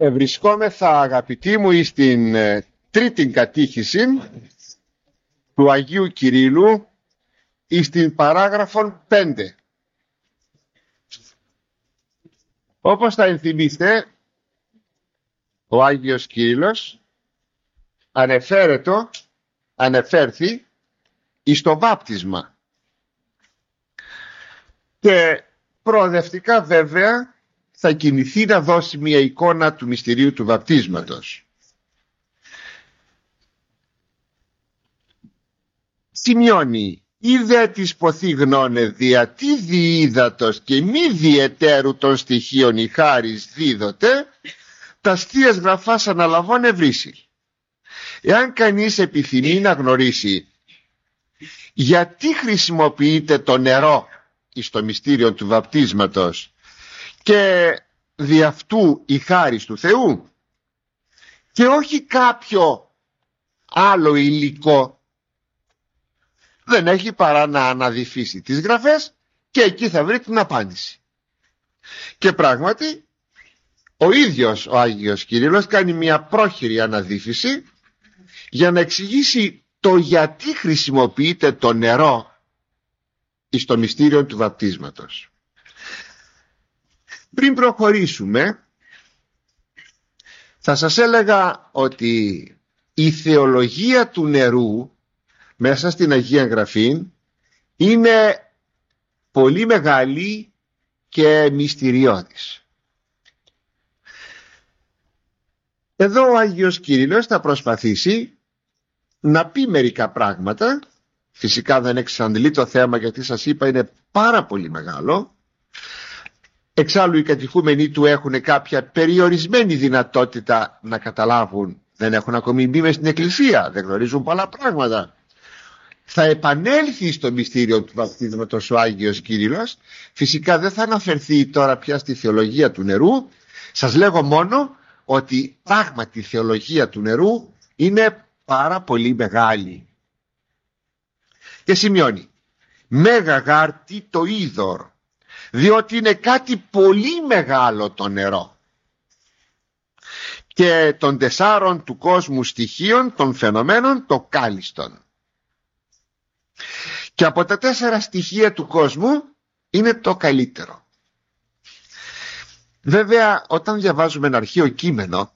Βρισκόμεθα, αγαπητοί μου, εις την τρίτη κατήχηση του Αγίου Κυρίλλου, εις την παράγραφον 5. Όπως θα ενθυμίστε, ο Άγιος Κύριλλος ανεφέρθη εις το βάπτισμα και προοδευτικά βέβαια θα κινηθεί να δώσει μια εικόνα του μυστηρίου του βαπτίσματος. Σημειώνει: «Είδε της ποθή γνώνε δια τι διείδατος και μη διαιτέρου των στοιχείων η χάρις δίδοτε, τα Θείας Γραφάς αναλαβών ευρύσει». Εάν κανείς επιθυμεί να γνωρίσει γιατί χρησιμοποιείται το νερό εις το μυστήριο του βαπτίσματος και δι' αυτού η χάρις του Θεού και όχι κάποιο άλλο υλικό, δεν έχει παρά να αναδυφίσει τις γραφές και εκεί θα βρει την απάντηση. Και πράγματι ο ίδιος ο Άγιος Κύριλλος κάνει μια πρόχειρη αναδύφιση για να εξηγήσει το γιατί χρησιμοποιείται το νερό εις το μυστήριο του βαπτίσματος. Πριν προχωρήσουμε, θα σας έλεγα ότι η θεολογία του νερού μέσα στην Αγία Γραφή είναι πολύ μεγάλη και μυστηριώδης. Εδώ ο Άγιος Κύριλλος θα προσπαθήσει να πει μερικά πράγματα. Φυσικά δεν εξαντλεί το θέμα, γιατί σας είπα είναι πάρα πολύ μεγάλο. Εξάλλου οι κατηχούμενοι του έχουν κάποια περιορισμένη δυνατότητα να καταλάβουν. Δεν έχουν ακόμη μπει μες στην εκκλησία, δεν γνωρίζουν πολλά πράγματα. Θα επανέλθει στο μυστήριο του βαπτίσματος ο Άγιος Κύριλλος. Φυσικά δεν θα αναφερθεί τώρα πια στη θεολογία του νερού. Σας λέγω μόνο ότι πράγματι η θεολογία του νερού είναι πάρα πολύ μεγάλη. Και σημειώνει: «Μέγα γάρτι το είδωρ», διότι είναι κάτι πολύ μεγάλο το νερό, και των 4 του κόσμου στοιχείων των φαινομένων το κάλιστον. Και από τα 4 στοιχεία του κόσμου είναι το καλύτερο. Βέβαια, όταν διαβάζουμε ένα αρχαίο κείμενο,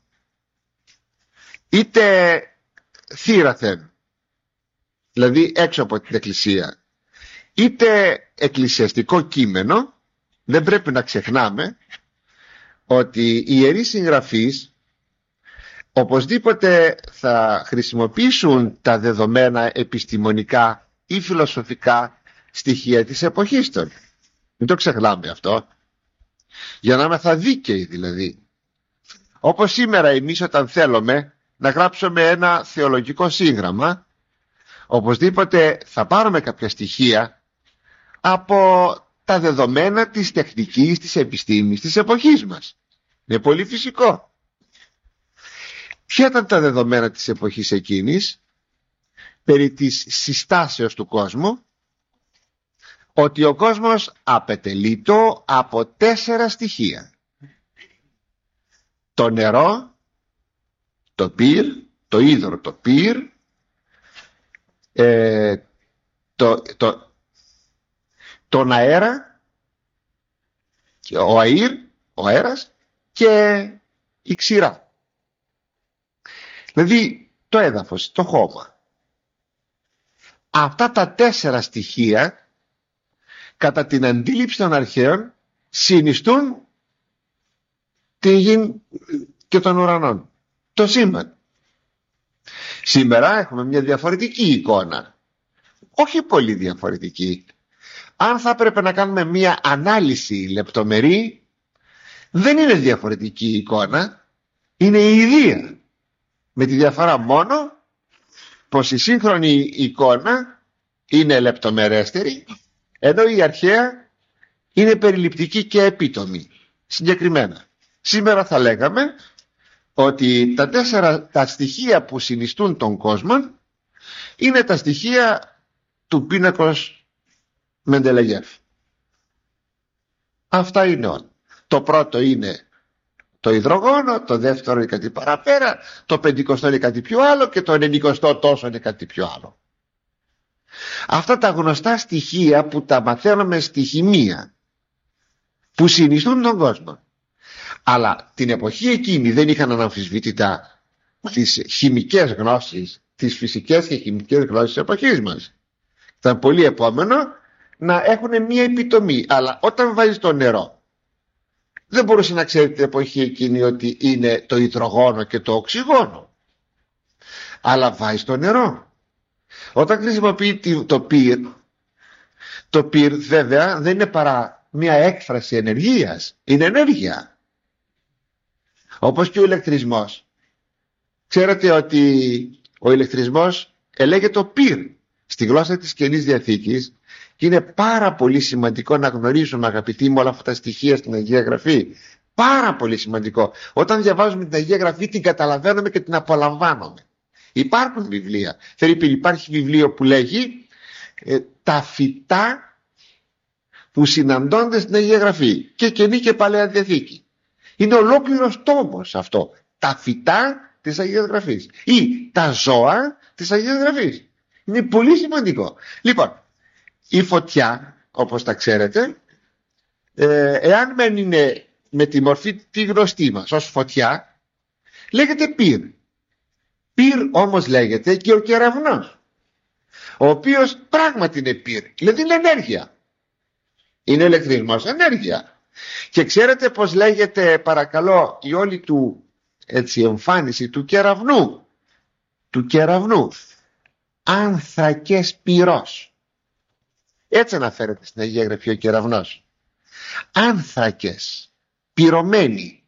είτε θύραθεν, δηλαδή έξω από την εκκλησία, είτε εκκλησιαστικό κείμενο, δεν πρέπει να ξεχνάμε ότι οι ιερείς συγγραφείς οπωσδήποτε θα χρησιμοποιήσουν τα δεδομένα επιστημονικά ή φιλοσοφικά στοιχεία της εποχής των. Μην το ξεχνάμε αυτό, για να είμαστε δίκαιοι δηλαδή. Όπως σήμερα εμείς όταν θέλουμε να γράψουμε ένα θεολογικό σύγγραμμα, οπωσδήποτε θα πάρουμε κάποια στοιχεία από τα δεδομένα της τεχνικής, της επιστήμης της εποχής μας. Είναι πολύ φυσικό. Ποια ήταν τα δεδομένα της εποχής εκείνης περί της συστάσεως του κόσμου? Ότι ο κόσμος απετελείται από 4 στοιχεία: το νερό, το πυρ, το είδωρο, το πυρ, τον αέρα, ο αέρας και η ξηρά. Δηλαδή το έδαφος, το χώμα. Αυτά τα 4 στοιχεία κατά την αντίληψη των αρχαίων συνιστούν τη γη και των ουρανών, το σύμπαν. Σήμερα έχουμε μια διαφορετική εικόνα, όχι πολύ διαφορετική. Αν θα έπρεπε να κάνουμε μια ανάλυση λεπτομερή, δεν είναι διαφορετική η εικόνα, είναι η ίδια, με τη διαφορά μόνο πως η σύγχρονη εικόνα είναι λεπτομερέστερη, ενώ η αρχαία είναι περιληπτική και επίτομη. Συγκεκριμένα, σήμερα θα λέγαμε ότι τα στοιχεία που συνιστούν τον κόσμο είναι τα στοιχεία του πίνακος Μεντελεγέφ. Αυτά είναι όλα. Το πρώτο είναι το υδρογόνο, το δεύτερο είναι κάτι παραπέρα, το 50 είναι κάτι πιο άλλο και το 90 τόσο είναι κάτι πιο άλλο. Αυτά τα γνωστά στοιχεία που τα μαθαίνουμε στη χημεία, που συνιστούν τον κόσμο. Αλλά την εποχή εκείνη δεν είχαν αναμφισβήτητα τις χημικές γνώσεις, τις φυσικές και χημικές γνώσεις της εποχής μας. Ήταν πολύ επόμενο να έχουν μία επιτομή. Αλλά όταν βάζεις το νερό, δεν μπορούσε να ξέρει την εποχή εκείνη ότι είναι το υδρογόνο και το οξυγόνο. Αλλά βάζεις το νερό. Όταν χρησιμοποιεί το πυρ βέβαια δεν είναι παρά μία έκφραση ενεργείας. Είναι ενέργεια. Όπως και ο ηλεκτρισμός. Ξέρετε ότι ο ηλεκτρισμός ελέγεται πυρ στη γλώσσα της Καινής Διαθήκης και είναι πάρα πολύ σημαντικό να γνωρίζουμε, αγαπητοί μου, όλα αυτά τα στοιχεία στην Αγία Γραφή. Πάρα πολύ σημαντικό. Όταν διαβάζουμε την Αγία Γραφή την καταλαβαίνουμε και την απολαμβάνουμε. Υπάρχουν βιβλία. Υπάρχει βιβλίο που λέγει τα φυτά που συναντώνται στην Αγία Γραφή, και Καινή και Παλαιά Διαθήκη. Είναι ολόκληρος τόμος αυτό. Τα φυτά της Αγίας Γραφής ή τα ζώα της Αγίας Γραφής. Είναι πολύ σημαντικό. Λοιπόν, η φωτιά, όπως τα ξέρετε, εάν δεν είναι με τη μορφή τη γνωστή μας ως φωτιά, λέγεται πυρ. Πυρ όμως λέγεται και ο κεραυνός, ο οποίος πράγματι είναι πυρ, δηλαδή είναι ενέργεια. Είναι ηλεκτρισμός, ενέργεια. Και ξέρετε πως λέγεται, παρακαλώ, η όλη του εμφάνιση του κεραυνού, άνθρακες πυρός. Έτσι αναφέρεται στην Αγία Γραφή ο κεραυνός. Άνθρακες, πυρωμένοι.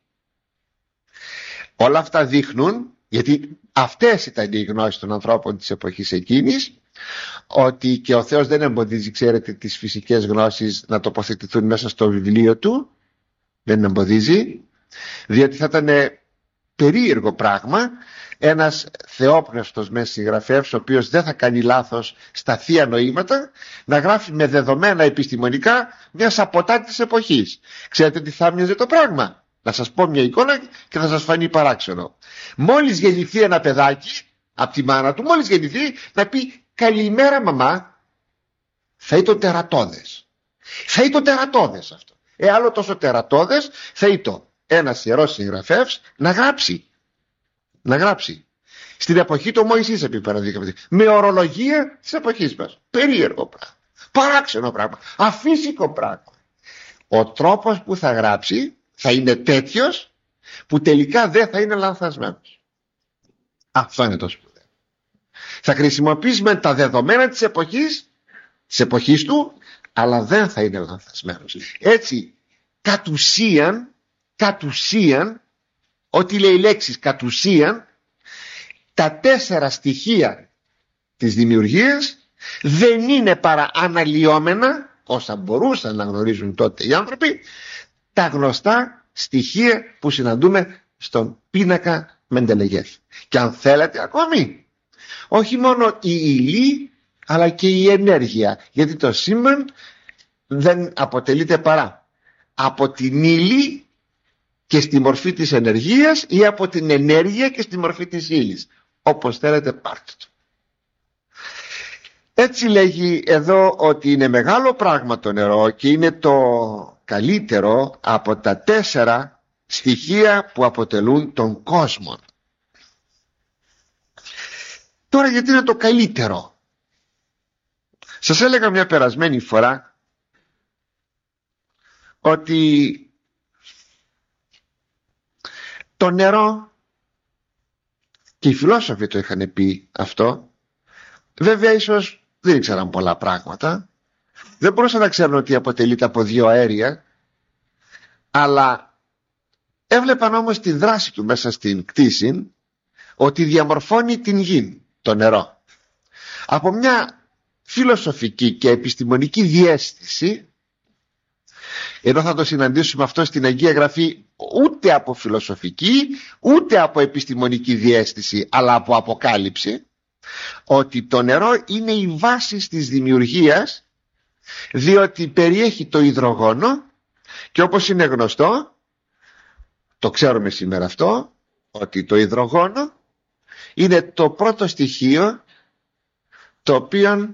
Όλα αυτά δείχνουν, γιατί αυτές ήταν οι γνώσεις των ανθρώπων της εποχής εκείνης, ότι και ο Θεός δεν εμποδίζει, ξέρετε, τις φυσικές γνώσεις να τοποθετηθούν μέσα στο βιβλίο του. Δεν εμποδίζει, διότι θα ήταν περίεργο πράγμα ένας θεόπνευστος μέσα συγγραφέας, ο οποίος δεν θα κάνει λάθος στα θεία νοήματα, να γράφει με δεδομένα επιστημονικά μια σαποτά της εποχής. Ξέρετε τι θα μοιάζει το πράγμα? Να σας πω μια εικόνα και θα σας φανεί παράξενο. Μόλις γεννηθεί ένα παιδάκι από τη μάνα του, μόλις γεννηθεί, να πει καλημέρα μαμά, θα ήταν τερατώδες. Θα ήταν τερατώδες αυτό. Άλλο τόσο τερατώδες θα ήταν ένας ιερός συγγραφέας να γράψει στην εποχή του Μωυσής, επί παραδείγματι, με ορολογία της εποχής μας. Περίεργο πράγμα, παράξενο πράγμα, αφύσικο πράγμα. Ο τρόπος που θα γράψει θα είναι τέτοιος που τελικά δεν θα είναι λανθασμένος. Αυτό είναι το σπουδαίο. Θα χρησιμοποιήσουμε τα δεδομένα της εποχής του, αλλά δεν θα είναι λανθασμένος. Έτσι, κατ' ουσίαν, ό,τι λέει η λέξη κατ' ουσίαν, τα 4 στοιχεία της δημιουργίας δεν είναι παρά αναλυόμενα, όσα μπορούσαν να γνωρίζουν τότε οι άνθρωποι, τα γνωστά στοιχεία που συναντούμε στον πίνακα Μεντελεγέφ. Και αν θέλετε ακόμη, όχι μόνο η ύλη, αλλά και η ενέργεια, γιατί το σύμπαν δεν αποτελείται παρά από την ύλη και στη μορφή της ενεργείας ή από την ενέργεια και στη μορφή της ύλης. Όπως θέλετε πάρτε το. Έτσι λέγει εδώ ότι είναι μεγάλο πράγμα το νερό και είναι το καλύτερο από τα 4 στοιχεία που αποτελούν τον κόσμο. Τώρα γιατί είναι το καλύτερο? Σας έλεγα μια περασμένη φορά ότι το νερό, και οι φιλόσοφοι το είχαν πει αυτό, βέβαια ίσως δεν ήξεραν πολλά πράγματα, δεν μπορούσαν να ξέρουν ότι αποτελείται από 2 αέρια, αλλά έβλεπαν όμως τη δράση του μέσα στην κτήση, ότι διαμορφώνει την γη, το νερό. Από μια φιλοσοφική και επιστημονική διαίσθηση, ενώ θα το συναντήσουμε αυτό στην Αγία Γραφή ούτε από φιλοσοφική ούτε από επιστημονική διαίσθηση, αλλά από αποκάλυψη, ότι το νερό είναι η βάση της δημιουργίας, διότι περιέχει το υδρογόνο και όπως είναι γνωστό, Το ξέρουμε σήμερα αυτό, ότι το υδρογόνο είναι το πρώτο στοιχείο το οποίο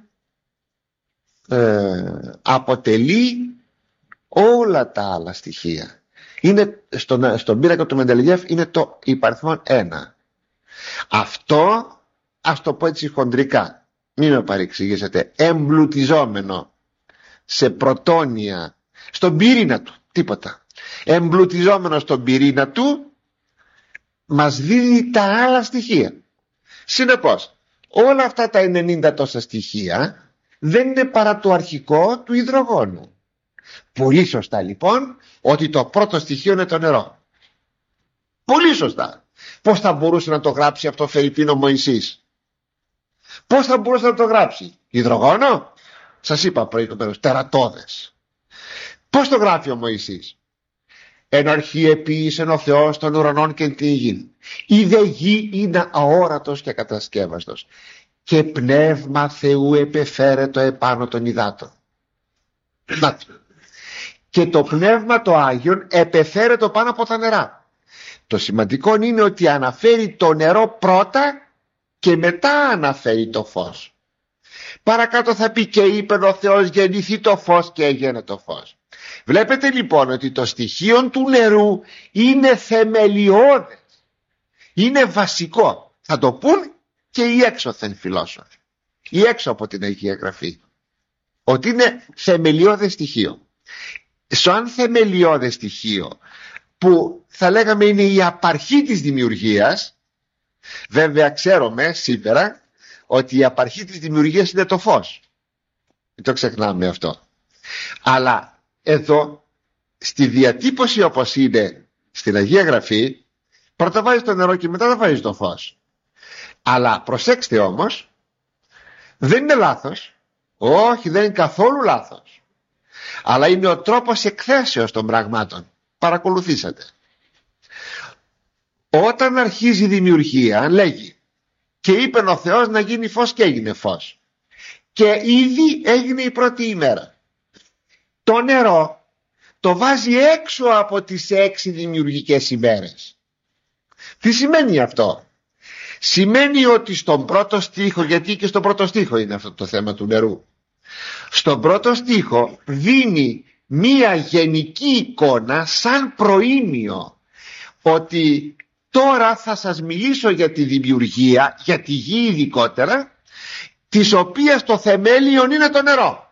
αποτελεί όλα τα άλλα στοιχεία. Είναι στον πίνακα του Μεντελεγέφ είναι το υπαριθμόν 1. Αυτό, ας το πω έτσι χοντρικά, μην με παρεξηγήσετε, εμπλουτιζόμενο σε πρωτόνια στον πυρήνα του, τίποτα, εμπλουτιζόμενο στον πυρήνα του, μας δίνει τα άλλα στοιχεία. Συνεπώς όλα αυτά τα 90 τόσα στοιχεία δεν είναι παρά το αρχικό του υδρογόνου. Πολύ σωστά λοιπόν ότι το πρώτο στοιχείο είναι το νερό. Πολύ σωστά. Πώς θα μπορούσε να το γράψει αυτό φερειπίν ο Μωυσής? Πώς θα μπορούσε να το γράψει? Υδρογόνο? Σας είπα προηγουμένως, τερατώδες. Πώς το γράφει ο Μωυσής? Εν αρχή επίησεν ο Θεός των ουρανών και την γη. Η δε γη είναι αόρατος και κατασκεύαστος, και πνεύμα Θεού επεφέρετο επάνω των υδάτων. Και το πνεύμα το Άγιον επεφέρετο πάνω από τα νερά. Το σημαντικό είναι ότι αναφέρει το νερό πρώτα και μετά αναφέρει το φως. Παρακάτω θα πει και είπε ο Θεός γεννηθεί το φως και έγινε το φως. Βλέπετε λοιπόν ότι το στοιχείο του νερού είναι θεμελιώδες, είναι βασικό. Θα το πούν και οι έξωθεν φιλόσοφοι, οι έξω από την Αγία Γραφή, ότι είναι θεμελιώδες στοιχείο. Σαν θεμελιώδες στοιχείο που θα λέγαμε είναι η απαρχή της δημιουργίας, βέβαια ξέρουμε σήμερα ότι η απαρχή της δημιουργίας είναι το φως, μην το ξεχνάμε αυτό, αλλά εδώ στη διατύπωση όπως είναι στην Αγία Γραφή, πρώτα βάζει το νερό και μετά θα βάζει το φως. Αλλά προσέξτε όμως, δεν είναι λάθος, όχι, δεν είναι καθόλου λάθος, αλλά είναι ο τρόπος εκθέσεως των πραγμάτων. Παρακολουθήσατε. Όταν αρχίζει η δημιουργία λέγει και είπε ο Θεός να γίνει φως και έγινε φως, και ήδη έγινε η πρώτη ημέρα. Το νερό το βάζει έξω από τις 6 δημιουργικές ημέρες. Τι σημαίνει αυτό? Σημαίνει ότι στον πρώτο στίχο, γιατί και στον πρώτο στίχο είναι αυτό το θέμα του νερού, στον πρώτο στίχο δίνει μία γενική εικόνα σαν προήμιο, ότι τώρα θα σας μιλήσω για τη δημιουργία, για τη γη ειδικότερα, της οποίας το θεμέλιο είναι το νερό.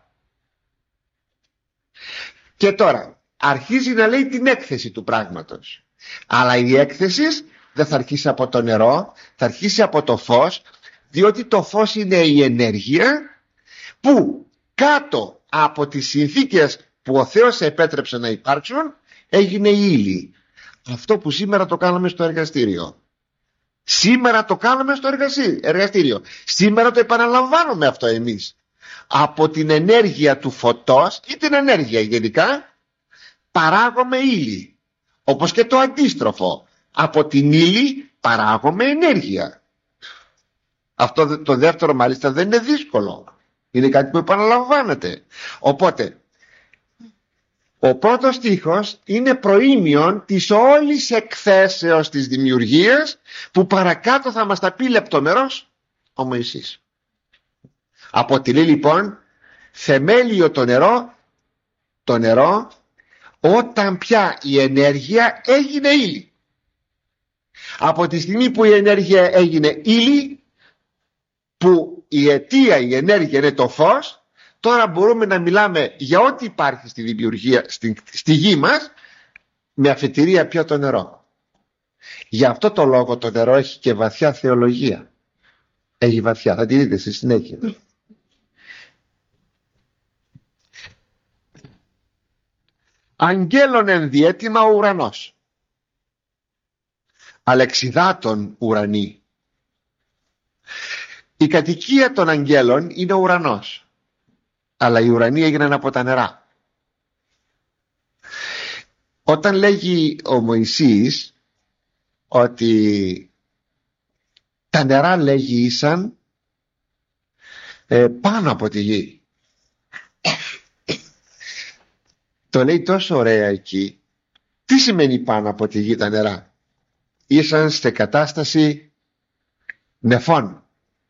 Και τώρα αρχίζει να λέει την έκθεση του πράγματος, αλλά η έκθεση δεν θα αρχίσει από το νερό, θα αρχίσει από το φως, διότι το φως είναι η ενέργεια που κάτω από τις συνθήκες που ο Θεός επέτρεψε να υπάρξουν έγινε η ύλη. Αυτό που σήμερα το κάναμε στο εργαστήριο. Σήμερα το κάναμε στο εργαστήριο. Σήμερα το επαναλαμβάνουμε αυτό εμείς. Από την ενέργεια του φωτός ή την ενέργεια γενικά παράγουμε ύλη. Όπως και το αντίστροφο. Από την ύλη παράγουμε ενέργεια. Αυτό το δεύτερο μάλιστα δεν είναι δύσκολο. Είναι κάτι που επαναλαμβάνεται. Οπότε ο πρώτος στίχος είναι προήμιον της όλης εκθέσεως της δημιουργίας, που παρακάτω θα μας τα πει λεπτομερώς ο Μωυσής. Αποτελεί λοιπόν θεμέλιο το νερό όταν πια η ενέργεια έγινε ύλη. Από τη στιγμή που η ενέργεια έγινε ύλη, που η αιτία, η ενέργεια είναι το φως, τώρα μπορούμε να μιλάμε για ό,τι υπάρχει στη δημιουργία, στη γη μας, με αφετηρία πια το νερό. Γι' αυτό το λόγο το νερό έχει και βαθιά θεολογία. Έχει βαθιά, θα τη δείτε στη συνέχεια. Αγγέλων ενδιέτοιμα ο ουρανός, αλεξιδάτων ουρανοί. Η κατοικία των αγγέλων είναι ο ουρανός, αλλά οι ουρανοί έγιναν από τα νερά. Όταν λέγει ο Μωυσής ότι τα νερά, λέγει, ήσαν πάνω από τη γη, το λέει τόσο ωραία εκεί, Τι σημαίνει πάνω από τη γη τα νερά? Ήσαν σε κατάσταση νεφών.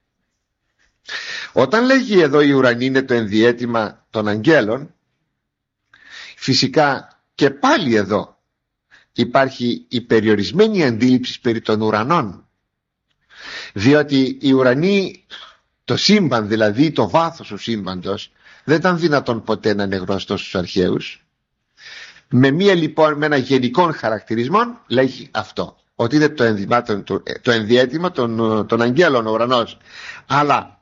Όταν λέγει εδώ η ουρανή είναι το ενδιαίτημα των αγγέλων, φυσικά και πάλι εδώ υπάρχει η περιορισμένη αντίληψη περί των ουρανών, διότι η ουρανή, το σύμπαν δηλαδή, το βάθος του σύμπαντος, δεν ήταν δυνατόν ποτέ να είναι γνωστό στους αρχαίους. Με μία λοιπόν, με ένα γενικό χαρακτηρισμό λέγει αυτό, ότι είναι το ενδιαίτημα των αγγέλων ο ουρανός, αλλά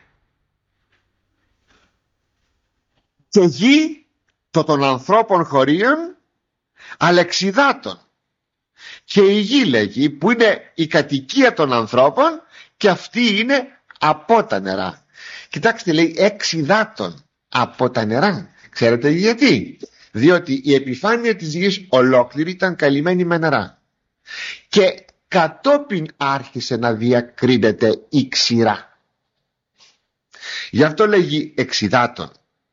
και γη των ανθρώπων χωρίων αλεξιδάτων. Και η γη λέγει, που είναι η κατοικία των ανθρώπων, και αυτή είναι από τα νερά. Κοιτάξτε, λέει εξιδάτων, από τα νερά. Ξέρετε γιατί? Διότι η επιφάνεια της γης ολόκληρη ήταν καλυμμένη με νερά, και κατόπιν άρχισε να διακρίνεται η ξηρά. Γι' αυτό λέγει εξιδάτων.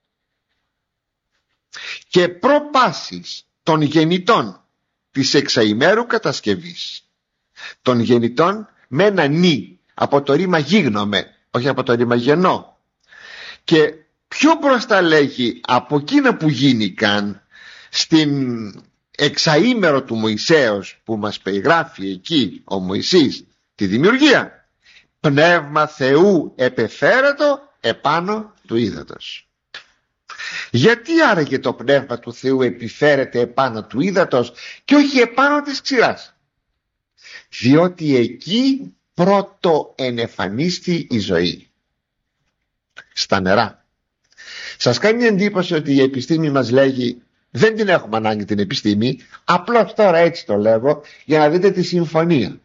Και προπάσεις των γεννητών της εξαημέρου κατασκευής, των γεννητών με ένα νη, από το ρήμα γίγνομε, όχι από το ρήμα γεννώ. Και πιο μπροστά λέγει από εκείνα που γίνηκαν στην εξαήμερο του Μωυσέως, που μας περιγράφει εκεί ο Μωυσής τη δημιουργία, πνεύμα Θεού επεφέρετο επάνω του ύδατος. Γιατί άραγε το πνεύμα του Θεού επιφέρεται επάνω του ύδατος και όχι επάνω της ξηράς? Διότι εκεί πρώτο ενεφανίστη η ζωή, στα νερά. Σας κάνει εντύπωση ότι η επιστήμη μας λέγει, δεν την έχουμε ανάγκη την επιστήμη, απλώς τώρα έτσι το λέγω για να δείτε τη συμφωνία.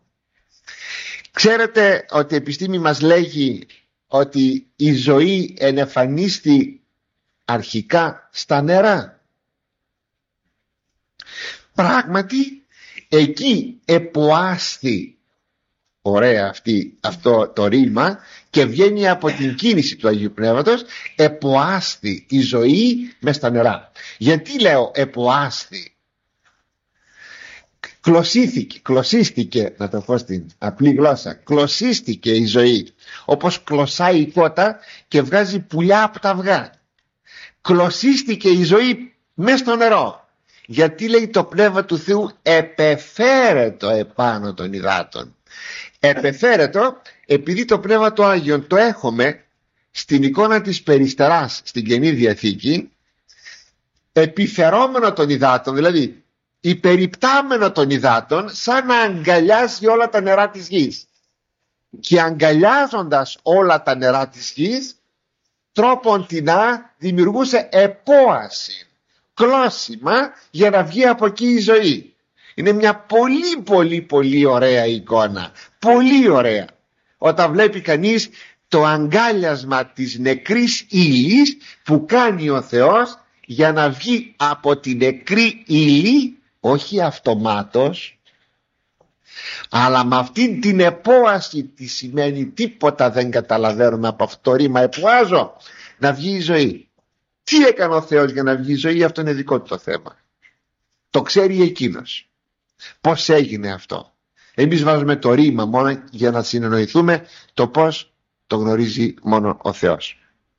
Ξέρετε ότι η επιστήμη μας λέγει ότι η ζωή ενεφανίστη αρχικά στα νερά. Πράγματι εκεί εποάστη, ωραία αυτό το ρήμα, και βγαίνει από την κίνηση του Αγίου Πνεύματος, εποάστη η ζωή μες στα νερά. Γιατί λέω εποάστη? Κλωσίστηκε, να το πω στην απλή γλώσσα, κλωσίστηκε η ζωή, όπως κλωσάει η κότα και βγάζει πουλιά από τα αυγά. Κλωσίστηκε η ζωή μέσα στο νερό. Γιατί λέει το πνεύμα του Θεού επεφέρετο επάνω των υδάτων? Επεφέρετο επειδή το πνεύμα του Άγιον το έχουμε στην εικόνα της περιστεράς στην Καινή Διαθήκη, επιφερόμενο των υδάτων, δηλαδή υπεριπτάμενο των υδάτων, σαν να αγκαλιάζει όλα τα νερά της γης. Και αγκαλιάζοντας όλα τα νερά της γης, τρόπον τεινά δημιουργούσε επόαση, κλώσιμα, για να βγει από εκεί η ζωή. Είναι μια πολύ ωραία εικόνα, πολύ ωραία, όταν βλέπει κανείς το αγκάλιασμα της νεκρής ύλης που κάνει ο Θεός για να βγει από την νεκρή ύλη, όχι αυτομάτως, αλλά με αυτήν την επόαση, τι σημαίνει, τίποτα δεν καταλαβαίνουμε από αυτό το ρήμα εποάζω, να βγει η ζωή. Τι έκανε ο Θεός για να βγει η ζωή? Αυτό είναι δικό του το θέμα, το ξέρει εκείνος πως έγινε αυτό. Εμείς βάζουμε το ρήμα μόνο για να συνεννοηθούμε το πως το γνωρίζει μόνο ο Θεός.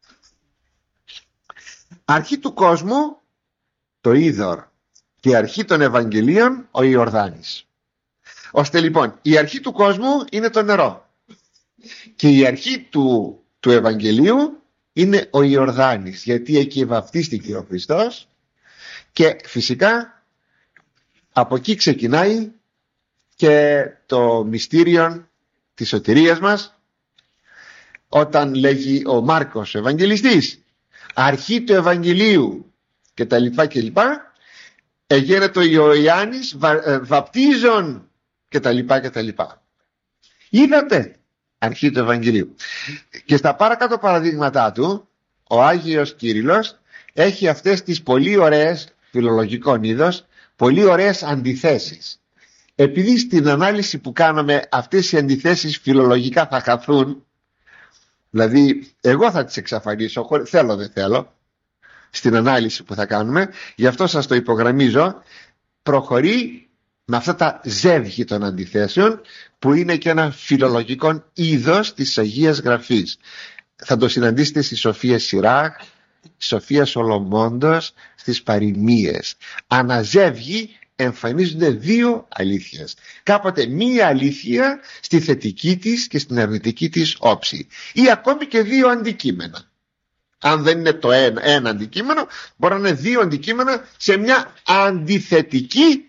Αρχή του κόσμου το είδωρ και αρχή των Ευαγγελίων ο Ιορδάνης. Ώστε λοιπόν η αρχή του κόσμου είναι το νερό και η αρχή του Ευαγγελίου είναι ο Ιορδάνης, γιατί εκεί βαπτίστηκε ο Χριστός και φυσικά από εκεί ξεκινάει και το μυστήριο της σωτηρίας μας, όταν λέγει ο Μάρκος ο Ευαγγελιστής αρχή του Ευαγγελίου και τα λοιπά και λοιπά, εγένετο ο Ιωάννης βαπτίζων και τα λοιπά και τα λοιπά. Είδατε, αρχή του Ευαγγελίου. Και στα παρακάτω παραδείγματά του ο Άγιος Κύριλλος έχει αυτές τις πολύ ωραίες, φιλολογικών είδος, πολύ ωραίες αντιθέσεις. Επειδή στην ανάλυση που κάνουμε αυτές οι αντιθέσεις φιλολογικά θα χαθούν, δηλαδή εγώ θα τις εξαφανίσω, θέλω δεν θέλω, στην ανάλυση που θα κάνουμε, γι' αυτό σας το υπογραμμίζω, προχωρεί με αυτά τα ζεύγη των αντιθέσεων, που είναι και ένα φιλολογικό είδος της Αγίας Γραφής. Θα το συναντήσετε στη Σοφία Σιράχ, Σοφία Σολομώντος, στις παροιμίες. Αναζεύγει εμφανίζονται δύο αλήθειες. Κάποτε μία αλήθεια στη θετική της και στην αρνητική της όψη, ή ακόμη και δύο αντικείμενα. Αν δεν είναι το ένα αντικείμενο, μπορεί να είναι δύο αντικείμενα σε μια αντιθετική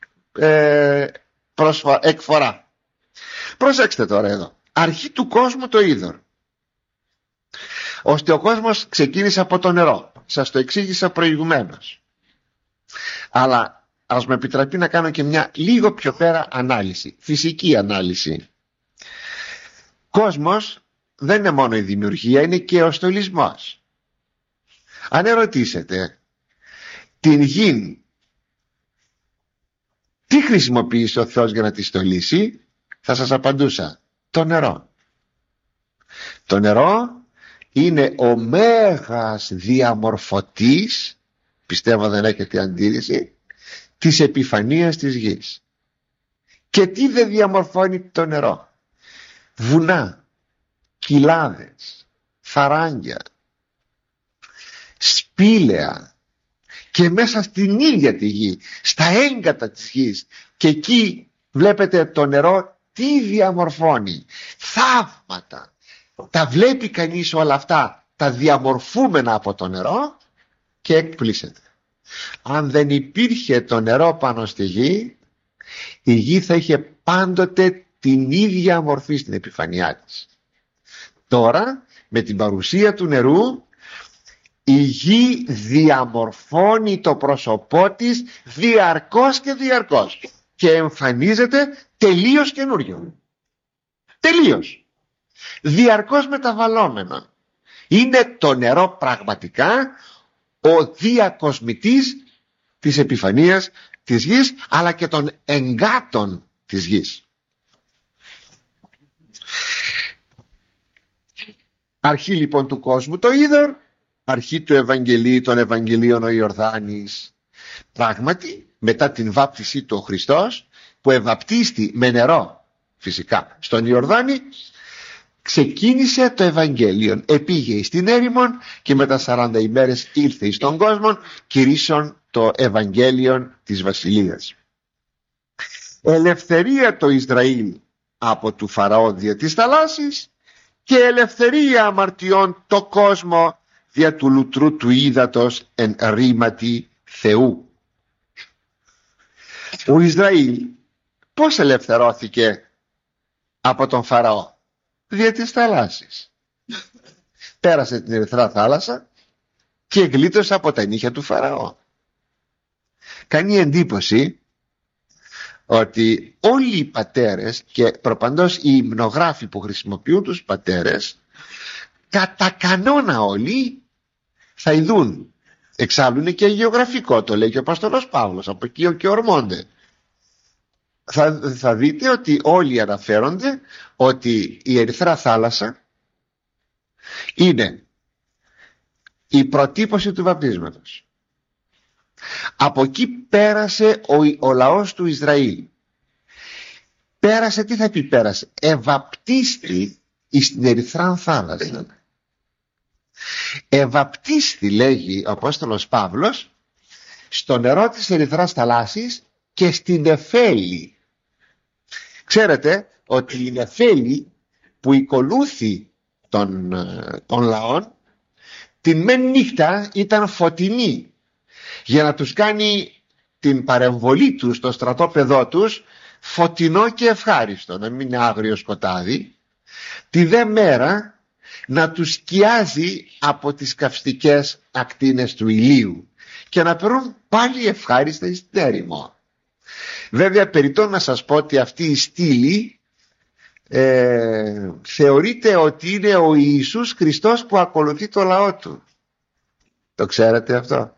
εκφορά. Προσέξτε τώρα εδώ. Αρχή του κόσμου το είδωρ. Ώστε ο κόσμος ξεκίνησε από το νερό. Σας το εξήγησα προηγουμένως. Αλλά ας με επιτραπεί να κάνω και μια λίγο πιο πέρα ανάλυση. Φυσική ανάλυση. Κόσμος δεν είναι μόνο η δημιουργία, είναι και ο στολισμός. Αν ερωτήσετε την γη, τι χρησιμοποίησε ο Θεός για να τη στολίσει, θα σας απαντούσα: το νερό. Το νερό είναι ο μέγας διαμορφωτής, πιστεύω δεν έχετε αντίρρηση, της επιφανείας της γης. Και τι δεν διαμορφώνει το νερό? Βουνά, κοιλάδες, φαράγγια, σπήλαια, και μέσα στην ίδια τη γη, στα έγκατα της γης. Και εκεί βλέπετε το νερό τι διαμορφώνει. Θαύματα. Τα βλέπει κανείς όλα αυτά, τα διαμορφούμενα από το νερό, και εκπλήσεται. Αν δεν υπήρχε το νερό πάνω στη γη, η γη θα είχε πάντοτε την ίδια μορφή στην επιφανειά της. Τώρα, με την παρουσία του νερού, η γη διαμορφώνει το πρόσωπό της διαρκώς και διαρκώς και εμφανίζεται τελείως καινούριο. Τελείως. Διαρκώς μεταβαλλόμενο. Είναι το νερό πραγματικά ο διακοσμητής της επιφανείας της γης, αλλά και των εγκάτων της γης. Αρχή λοιπόν του κόσμου το είδωρ, αρχή του Ευαγγελίου, των Ευαγγελίων ο Ιορδάνης. Πράγματι, μετά την βάπτισή του ο Χριστός, που ευαπτίστη με νερό φυσικά στον Ιορδάνη, ξεκίνησε το Ευαγγέλιο. Επήγε στην έρημον και μετά 40 ημέρες ήρθε στον κόσμο, κηρύσσον το Ευαγγέλιο της Βασιλείας. Ελευθερία το Ισραήλ από του Φαραώ δια της θαλάσσης, και ελευθερία αμαρτιών το κόσμο δια του λουτρού του ύδατος εν ρήματι Θεού. Ο Ισραήλ πώς ελευθερώθηκε από τον Φαραώ? Δια της θαλάσσης. Πέρασε την Ερυθρά θάλασσα και γλίτωσε από τα νύχια του Φαραώ. Κάνει εντύπωση ότι όλοι οι πατέρες, και προπαντός οι υμνογράφοι που χρησιμοποιούν τους πατέρες, κατά κανόνα όλοι θα ειδούν. Εξάλλου είναι και γεωγραφικό, το λέει και ο Απόστολος Παύλος, από εκεί και ορμώνται. Θα δείτε ότι όλοι αναφέρονται ότι η Ερυθρά θάλασσα είναι η προτύπωση του βαπτίσματος. Από εκεί πέρασε ο λαός του Ισραήλ. Πέρασε, τι θα πει πέρασε? Ευαπτίστη στην Ερυθρά θάλασσα. Ευαπτίστη, λέγει ο Απόστολος Παύλος, στο νερό της Ερυθράς θαλάσσης και στην Νεφέλη. Ξέρετε ότι η Νεφέλη που οικολούθη των λαών, την μεν νύχτα ήταν φωτεινή, για να τους κάνει την παρεμβολή τους στο στρατόπεδό τους φωτεινό και ευχάριστο, να μην είναι άγριο σκοτάδι. Τη δε μέρα να τους σκιάζει από τις καυστικές ακτίνες του ηλίου και να περνούν πάλι ευχάριστα στην έρημο. Βέβαια περιττό να σας πω ότι αυτή η στήλη θεωρείται ότι είναι ο Ιησούς Χριστός που ακολουθεί το λαό του. Το ξέρετε αυτό?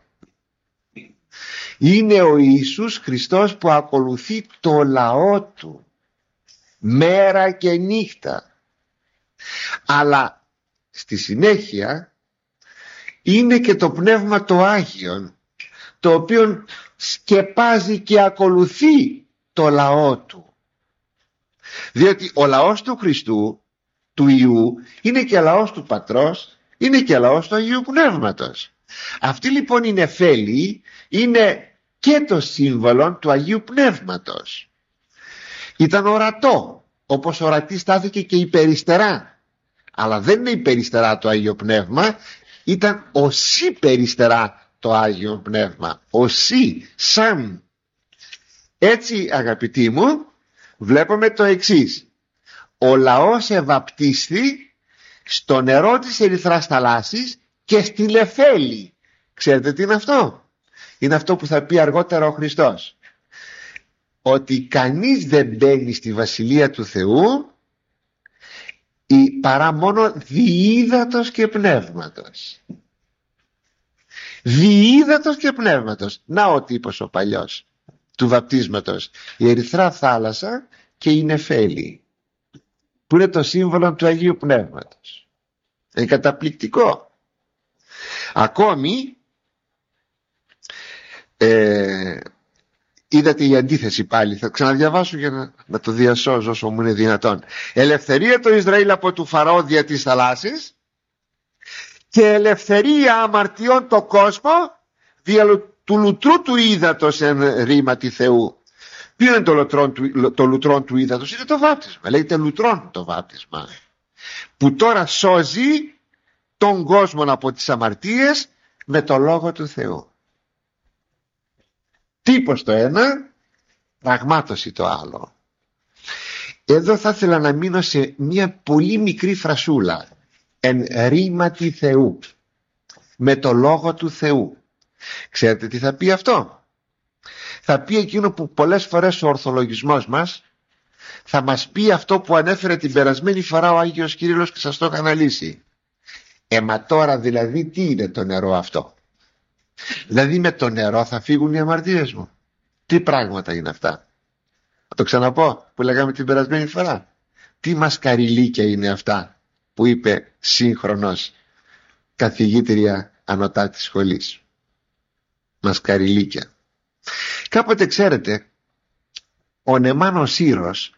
Είναι ο Ιησούς Χριστός που ακολουθεί το λαό του μέρα και νύχτα. Αλλά στη συνέχεια είναι και το Πνεύμα το Άγιον, το οποίο σκεπάζει και ακολουθεί το λαό του. Διότι ο λαός του Χριστού, του Υιού, είναι και λαός του Πατρός, είναι και λαός του Αγίου Πνεύματος. Αυτή λοιπόν η νεφέλη είναι και το σύμβολο του Αγίου Πνεύματος. Ήταν ορατό, όπως ορατή στάθηκε και η περιστερά, αλλά δεν είναι η περιστερά το Άγιο Πνεύμα, ήταν οσί περιστερά το Άγιο Πνεύμα, οσί, σαν. Έτσι αγαπητοί μου, βλέπουμε το εξής: ο λαός ευαπτίστη στο νερό της ερυθράς θαλάσσης και στη νεφέλη. Ξέρετε τι είναι αυτό? Είναι αυτό που θα πει αργότερα ο Χριστός, ότι κανείς δεν μπαίνει στη Βασιλεία του Θεού παρά μόνο διείδατος και πνεύματος. Διείδατος και πνεύματος. Να ο τύπος ο παλιός του βαπτίσματος, η ερυθρά θάλασσα και η νεφέλη, που είναι το σύμβολο του Αγίου Πνεύματος. Είναι καταπληκτικό. Ακόμη είδατε η αντίθεση πάλι, θα ξαναδιαβάσω για να το διασώζω όσο μου είναι δυνατόν. Ελευθερία το Ισραήλ από του Φαραώ δια της θαλάσσης και ελευθερία αμαρτιών το κόσμο δια του λουτρού του ύδατος εν ρήματι Θεού. Ποιο είναι το λουτρόν του ύδατος? Είναι το βάπτισμα, λέγεται λουτρόν το βάπτισμα, που τώρα σώζει τον κόσμο από τις αμαρτίες με το Λόγο του Θεού. Τύπος το ένα, πραγμάτωση το άλλο. Εδώ θα ήθελα να μείνω σε μια πολύ μικρή φρασούλα. Εν ρήματι Θεού, με το Λόγο του Θεού. Ξέρετε τι θα πει αυτό? Θα πει εκείνο που πολλές φορές ο ορθολογισμός μας θα μας πει αυτό που ανέφερε την περασμένη φορά ο Άγιος Κύριλλος και σας το είχα αναλύσει. Μα τώρα δηλαδή τι είναι το νερό αυτό? Δηλαδή με το νερό θα φύγουν οι αμαρτίες μου? Τι πράγματα είναι αυτά? Θα το ξαναπώ που λέγαμε την περασμένη φορά. Τι μασκαριλίκια είναι αυτά που είπε σύγχρονος καθηγήτρια ανωτά της σχολής? Μασκαριλίκια. Κάποτε ξέρετε, ο Νεμάνος Σύρος,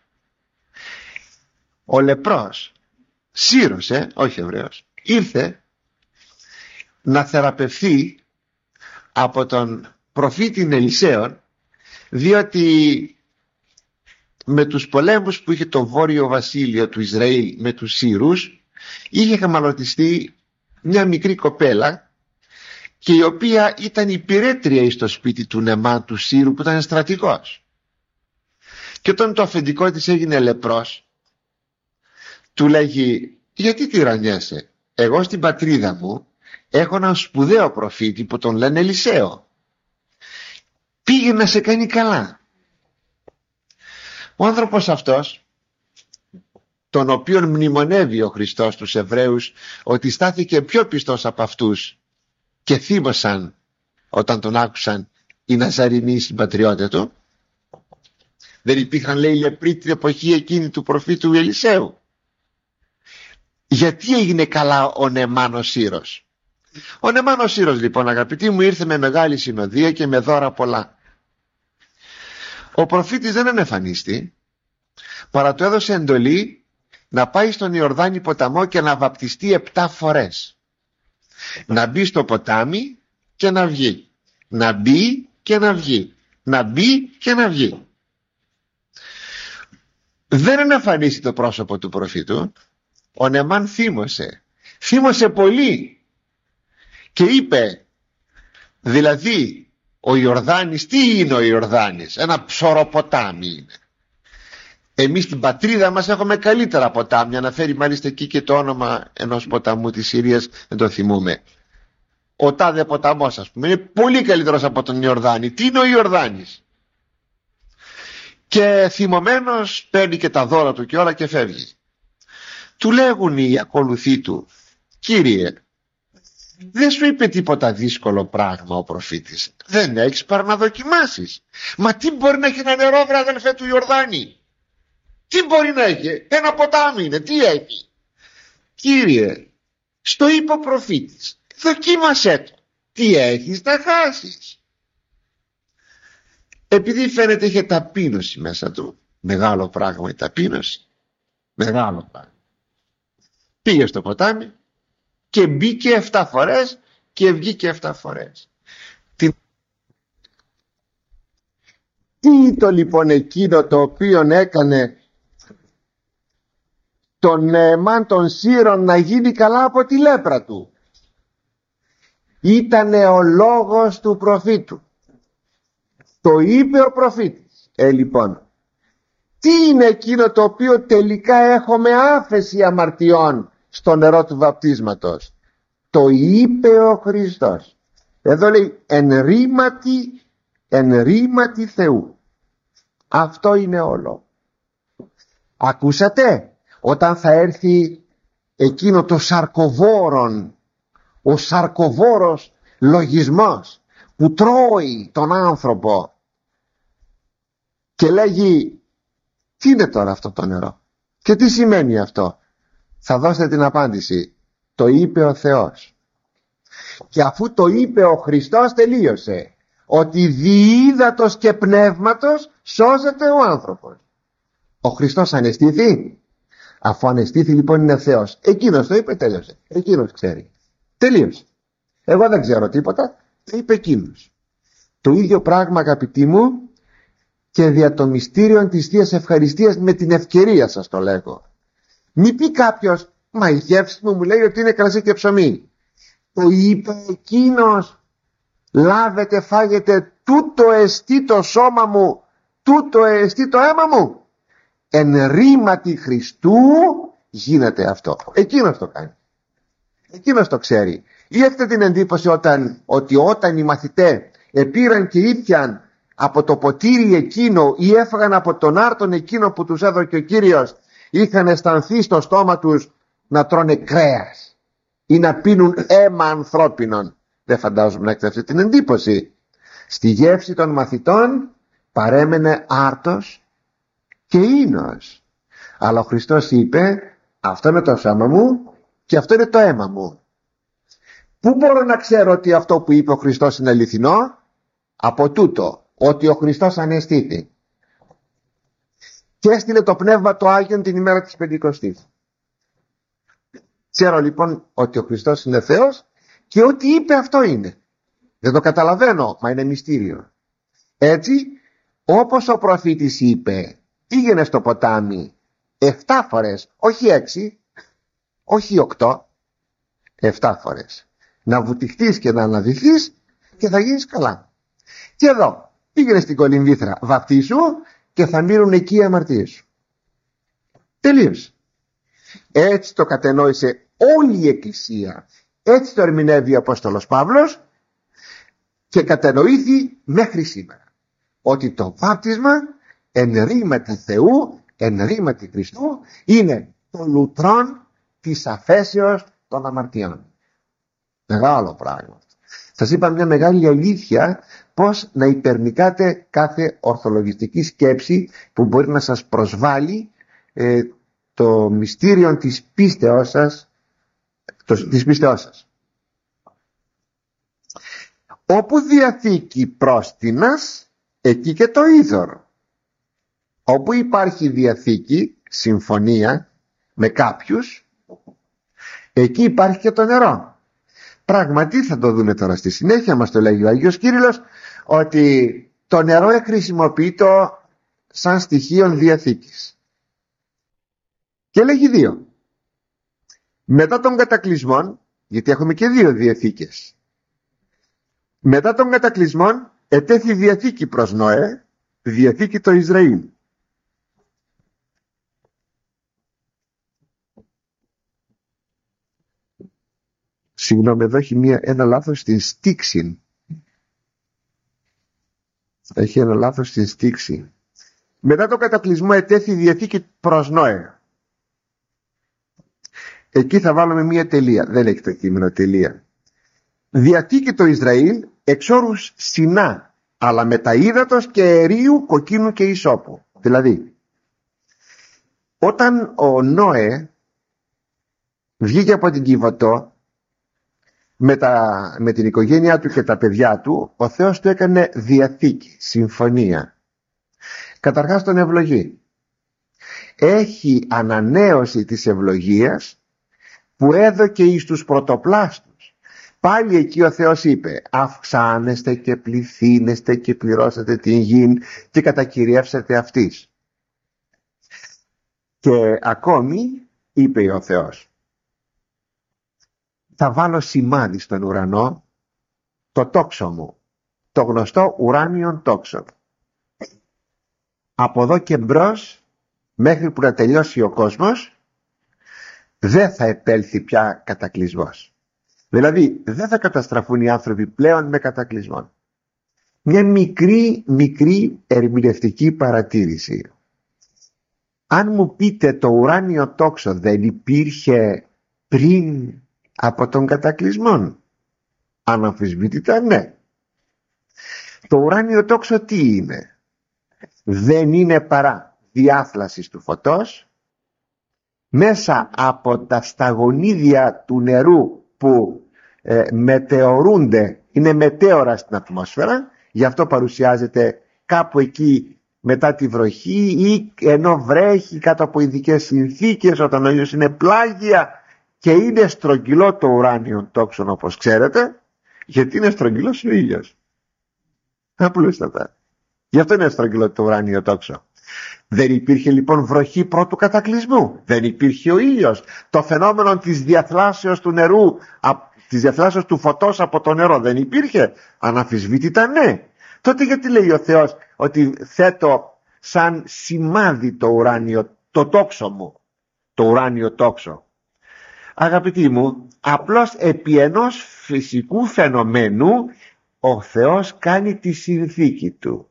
ο λεπρός, Σύρος όχι Εβραίος, ήρθε να θεραπευθεί από τον προφήτη Ελισέων, διότι με τους πολέμους που είχε το βόρειο βασίλειο του Ισραήλ με τους Σύρους, είχε χαμαλωτιστεί μια μικρή κοπέλα, και η οποία ήταν υπηρέτρια στο σπίτι του Νεμάν του Σύρου, που ήταν στρατηγός. Και όταν το αφεντικό της έγινε λεπρός, του λέγει: γιατί τυραννιέσαι? Εγώ στην πατρίδα μου έχω έναν σπουδαίο προφήτη που τον λένε Ελισαίο. Πήγε να σε κάνει καλά. Ο άνθρωπος αυτός, τον οποίον μνημονεύει ο Χριστός τους Εβραίους ότι στάθηκε πιο πιστός από αυτούς και θύμωσαν όταν τον άκουσαν οι Ναζαρινοί συμπατριώτες του. Δεν υπήρχαν, λέει, λεπροί την εποχή εκείνη του προφήτου Ελισαίου? Γιατί έγινε καλά ο Νεμάνος Σύρος? Ο Νεμάνος Σύρος λοιπόν, αγαπητοί μου, ήρθε με μεγάλη συνοδεία και με δώρα πολλά. Ο προφήτης δεν ανεφανίστη, παρά του έδωσε εντολή να πάει στον Ιορδάνη ποταμό και να βαπτιστεί 7 φορές. Να μπει στο ποτάμι και να βγει, να μπει και να βγει, να μπει και να βγει. Δεν αναφανίσει το πρόσωπο του προφήτου. Ο Νεμάν θύμωσε πολύ και είπε, δηλαδή ο Ιορδάνης, τι είναι ο Ιορδάνης? Ένα ψωροποτάμι είναι. Εμείς στην πατρίδα μας έχουμε καλύτερα ποτάμια. Αναφέρει μάλιστα εκεί και το όνομα ενός ποταμού της Συρίας, δεν το θυμούμε. Ο τάδε ποταμός, ας πούμε, είναι πολύ καλύτερος από τον Ιορδάνη. Τι είναι ο Ιορδάνης? Και θυμωμένος παίρνει και τα δώρα του και όλα και φεύγει. Του λέγουν οι ακολουθοί του, Κύριε, δεν σου είπε τίποτα δύσκολο πράγμα ο προφήτης? Δεν έχεις παρά να δοκιμάσεις? Μα τι μπορεί να έχει ένα νερό, βρε αδελφέ, του Ιορδάνη? Τι μπορεί να έχει? Ένα ποτάμι είναι, τι έχει? Κύριε, στο είπε ο προφήτης, δοκίμασέ το. Τι έχεις να χάσεις? επειδή φαίνεται είχε ταπείνωση μέσα του, μεγάλο πράγμα η ταπείνωση, μεγάλο πράγμα, πήγε στο ποτάμι και μπήκε 7 φορές και βγήκε 7 φορές. Τι το λοιπόν εκείνο το οποίο έκανε τον Νεεμάν τον Σύρων να γίνει καλά από τη λέπρα του? Ήτανε ο λόγος του προφήτου. Το είπε ο προφήτης. Λοιπόν, τι είναι εκείνο το οποίο τελικά έχουμε άφεση αμαρτιών στο νερό του βαπτίσματος? Το είπε ο Χριστός. Εδώ λέει εν ρήματι Θεού. Αυτό είναι όλο. Ακούσατε? Όταν θα έρθει εκείνο το σαρκοβόρον, ο σαρκοβόρος λογισμός που τρώει τον άνθρωπο και λέγει, τι είναι τώρα αυτό το νερό και τι σημαίνει αυτό? Θα δώσετε την απάντηση, το είπε ο Θεός. Και αφού το είπε ο Χριστός, τελείωσε. Ότι δι' ύδατος και πνεύματος σώζεται ο άνθρωπος. Ο Χριστός ανεστήθη? Αφού ανεστήθη λοιπόν είναι Θεός. Εκείνος το είπε, τέλειωσε. Εκείνος ξέρει. Τελείωσε. Εγώ δεν ξέρω τίποτα. Το είπε εκείνος. Το ίδιο πράγμα, αγαπητοί μου, και δια το μυστήριο της Θείας Ευχαριστίας, με την ευκαιρία σας το λέγω. Μη πει κάποιος, μα η γεύση μου λέει ότι είναι κρασί και ψωμί. Το είπε εκείνος. Λάβετε, φάγετε, τούτο εστί το σώμα μου, τούτο εστί το αίμα μου. Εν ρήματι Χριστού γίνεται αυτό. Εκείνος το κάνει. Εκείνος το ξέρει. Ή έχετε την εντύπωση ότι όταν οι μαθητές επήραν και ήπιαν από το ποτήρι εκείνο ή έφαγαν από τον άρτον εκείνο που τους έδωκε ο Κύριος, είχαν αισθανθεί στο στόμα τους να τρώνε κρέας ή να πίνουν αίμα ανθρώπινων? Δεν φαντάζομαι να έχετε αυτή την εντύπωση. Στη γεύση των μαθητών παρέμενε άρτος και ίνος. Αλλά ο Χριστός είπε, αυτό είναι το σώμα μου και αυτό είναι το αίμα μου. Πού μπορώ να ξέρω ότι αυτό που είπε ο Χριστός είναι αληθινό? Από τούτο, ότι ο Χριστός ανεστήθη και έστειλε το Πνεύμα το Άγιον την ημέρα της Πεντηκοστής. Ξέρω λοιπόν ότι ο Χριστός είναι Θεός και ό,τι είπε αυτό είναι. Δεν το καταλαβαίνω, μα είναι μυστήριο. Έτσι, όπως ο προφήτης είπε, πήγαινε στο ποτάμι 7 φορές, όχι 6, όχι 8, 7 φορές. Να βουτυχτείς και να αναδυθείς και θα γίνεις καλά. Και εδώ, πήγαινε στην κολυμβήθρα, βαπτίσου και θα μείνουν εκεί οι αμαρτίες σου. Τελείωσε. Έτσι το κατενόησε όλη η Εκκλησία. Έτσι το ερμηνεύει ο Απόστολος Παύλος και κατανοήθη μέχρι σήμερα ότι το βάπτισμα εν ρήματι Θεού, εν ρήματι Χριστού, είναι το λουτρόν της αφέσεως των αμαρτιών. Μεγάλο πράγμα. Σας είπα μια μεγάλη αλήθεια, πως να υπερνικάτε κάθε ορθολογιστική σκέψη που μπορεί να σας προσβάλλει το μυστήριο της πίστεώς σας, της πίστεώς σας. Όπου διαθήκη πρόστινας, εκεί και το είδωρο. Όπου υπάρχει διαθήκη, συμφωνία με κάποιους, εκεί υπάρχει και το νερό. Πράγματι θα το δούμε τώρα στη συνέχεια, μας το λέγει ο Άγιος Κύριλλος, ότι το νερό χρησιμοποιείται σαν στοιχείο διαθήκης. Και λέγει 2. Μετά των κατακλυσμών, γιατί έχουμε και 2 διαθήκες, μετά των κατακλυσμών ετέθη διαθήκη προς Νόε, διαθήκη το Ισραήλ. Συγγνώμη, εδώ έχει ένα λάθος στην στίξη. Έχει ένα λάθος στην στίξη. Μετά το κατακλυσμό ετέθη διαθήκη προς Νόε. Εκεί θα βάλουμε μία τελεία. Δεν έχει το κείμενο τελεία. Διαθήκη το Ισραήλ εξ όρους Σινά, αλλά με τα ύδατος και αερίου, κοκκίνου και ισόπου. Δηλαδή, όταν ο Νόε βγήκε από την Κιβωτό, με την οικογένειά του και τα παιδιά του, ο Θεός του έκανε διαθήκη, συμφωνία. Καταρχάς τον ευλογεί. Έχει ανανέωση της ευλογίας που έδωκε εις τους πρωτοπλάστους. Πάλι εκεί ο Θεός είπε: αυξάνεστε και πληθύνεστε και πληρώσετε την γη και κατακυριεύσετε αυτής. Και ακόμη είπε ο Θεός: θα βάλω σημάδι στον ουρανό, το τόξο μου, το γνωστό ουράνιον τόξο. Από εδώ και μπρος, μέχρι που να τελειώσει ο κόσμος, δεν θα επέλθει πια κατακλυσμός. Δηλαδή δεν θα καταστραφούν οι άνθρωποι πλέον με κατακλυσμόν. Μια μικρή ερμηνευτική παρατήρηση. Αν μου πείτε, το ουράνιο τόξο δεν υπήρχε πριν από τον κατακλυσμόν? Αναμφισβήτητα ναι. Το ουράνιο τόξο τι είναι? Δεν είναι παρά διάθλαση του φωτός μέσα από τα σταγονίδια του νερού που μετεωρούνται, είναι μετέωρα στην ατμόσφαιρα, γι' αυτό παρουσιάζεται κάπου εκεί μετά τη βροχή ή ενώ βρέχει κάτω από ειδικές συνθήκες, όταν ο ήλιος είναι πλάγια και είναι στρογγυλό το ουράνιο τόξο, όπως ξέρετε, γιατί είναι στρογγυλός ο ήλιος. Απλούστατα. Γι' αυτό είναι στρογγυλό το ουράνιο τόξο. Δεν υπήρχε λοιπόν βροχή πρώτου κατακλυσμού. Δεν υπήρχε ο ήλιος. Το φαινόμενο της διαθλάσεως του νερού, της διαθλάσεως του φωτός από το νερό δεν υπήρχε? Αναμφισβήτητα ναι. Τότε γιατί λέει ο Θεός ότι θέτω σαν σημάδι το ουράνιο, το τόξο μου, το ουράνιο τόξο? Αγαπητοί μου, απλώς επί ενός φυσικού φαινομένου ο Θεός κάνει τη συνθήκη του.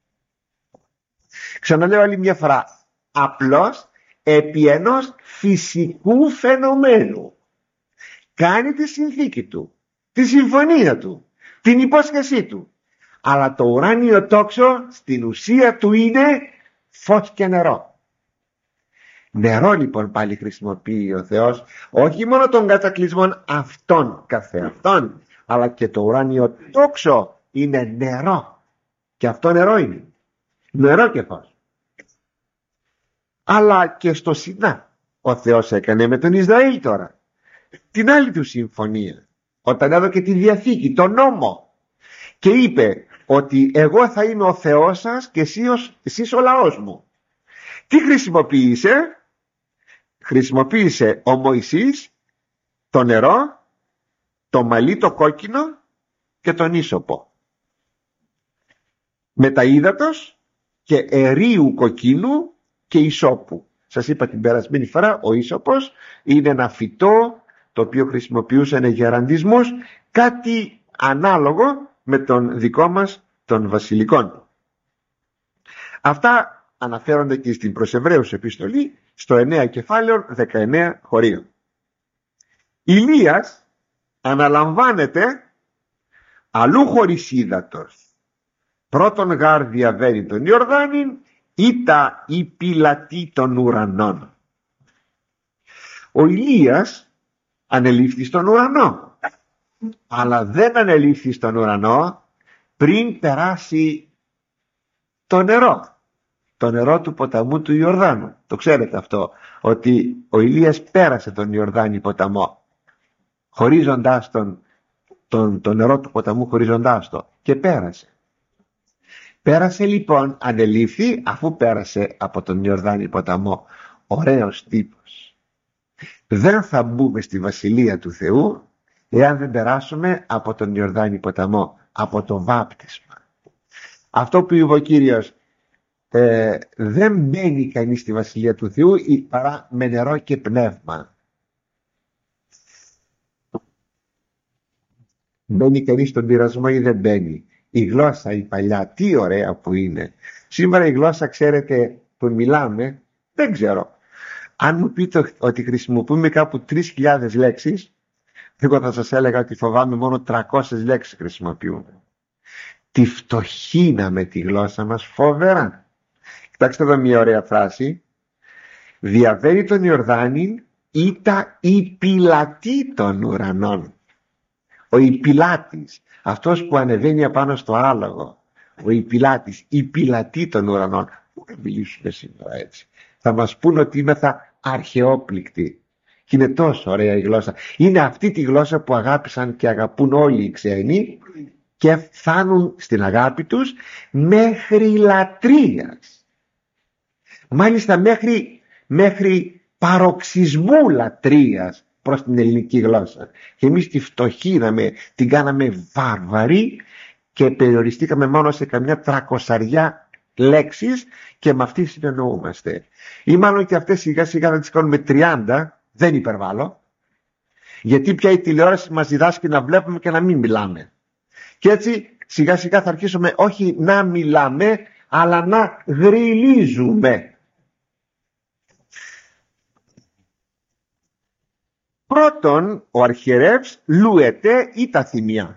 Ξαναλέω άλλη μια φορά, απλώς επί ενός φυσικού φαινομένου κάνει τη συνθήκη του, τη συμφωνία του, την υπόσχεσή του. Αλλά το ουράνιο τόξο στην ουσία του είναι φως και νερό. Νερό λοιπόν πάλι χρησιμοποιεί ο Θεός, όχι μόνο των κατακλυσμών αυτών καθεαυτών, αλλά και το ουράνιο τόξο είναι νερό. Και αυτό νερό είναι. Νερό και φως. Αλλά και στο Σινά ο Θεός έκανε με τον Ισραήλ τώρα την άλλη του συμφωνία, όταν έδωκε τη Διαθήκη, τον νόμο, και είπε ότι εγώ θα είμαι ο Θεός σας και εσείς ο λαός μου. Τι χρησιμοποίησε? Χρησιμοποίησε ο Μωυσής το νερό, το μαλλί το κόκκινο και τον ίσωπο. Με τα ύδατος και ερείου κοκκίνου και ισόπου. Σας είπα την περασμένη φορά, ο ίσωπος είναι ένα φυτό το οποίο χρησιμοποιούσαν γεραντισμούς, κάτι ανάλογο με τον δικό μας των βασιλικών. Αυτά αναφέρονται και στην προς Εβραίους επιστολή, στο 9 κεφάλαιο 19 χωρίων. Ηλίας αναλαμβάνεται αλλού χωρίς ύδατος. Πρώτον γάρ διαβαίνει τον Ιορδάνην, ήτα η πυλατή των ουρανών. Ο Ηλίας ανελήφθη στον ουρανό, αλλά δεν ανελήφθη στον ουρανό πριν περάσει το νερό του ποταμού του Ιορδάνου. Το ξέρετε αυτό, ότι ο Ηλίας πέρασε τον Ιορδάνη ποταμό, χωρίζοντάς το νερό του ποταμού, χωρίζοντάς το, και πέρασε λοιπόν, ανελήφθη αφού πέρασε από τον Ιορδάνη ποταμό. Ωραίος τύπος. Δεν θα μπούμε στη Βασιλεία του Θεού εάν δεν περάσουμε από τον Ιορδάνη ποταμό, από το βάπτισμα. Αυτό που είπε ο Κύριος, δεν μπαίνει κανείς στη Βασιλεία του Θεού παρά με νερό και πνεύμα. Μπαίνει κανείς στον πειρασμό ή δεν μπαίνει? Η γλώσσα η παλιά, τι ωραία που είναι. Σήμερα η γλώσσα, ξέρετε, που μιλάμε, δεν ξέρω. Αν μου πείτε ότι χρησιμοποιούμε κάπου 3.000 λέξεις, εγώ θα σας έλεγα ότι φοβάμαι μόνο 300 λέξεις χρησιμοποιούμε. Τη φτωχήνα με τη γλώσσα μας, φοβερά. Κοιτάξτε εδώ μια ωραία φράση. Διαβαίνει τον Ιορδάνην, ήτα η πυλατή των ουρανών. ο Υπηλάτης, αυτός που ανεβαίνει απάνω στο άλογο, ο Υπηλάτης, η πιλατή των ουρανών. Πού να μιλήσουμε σήμερα έτσι? Θα μας πούν ότι είμεθα αρχαιόπληκτοι. Και είναι τόσο ωραία η γλώσσα. Είναι αυτή τη γλώσσα που αγάπησαν και αγαπούν όλοι οι ξένοι και φτάνουν στην αγάπη τους μέχρι λατρείας. Μάλιστα μέχρι παροξισμού λατρείας προς την ελληνική γλώσσα. Και εμείς τη φτωχή την κάναμε βάρβαρη και περιοριστήκαμε μόνο σε καμιά 300 λέξεις και με αυτές συνεννοούμαστε. Ή μάλλον και αυτές σιγά σιγά να τις κάνουμε 30, δεν υπερβάλλω, γιατί πια η τηλεόραση μας διδάσκει να βλέπουμε και να μην μιλάμε. Και έτσι σιγά σιγά θα αρχίσουμε όχι να μιλάμε, αλλά να γριλίζουμε. Πρώτον, ο αρχιερεύς λούεται ή τα θυμιά.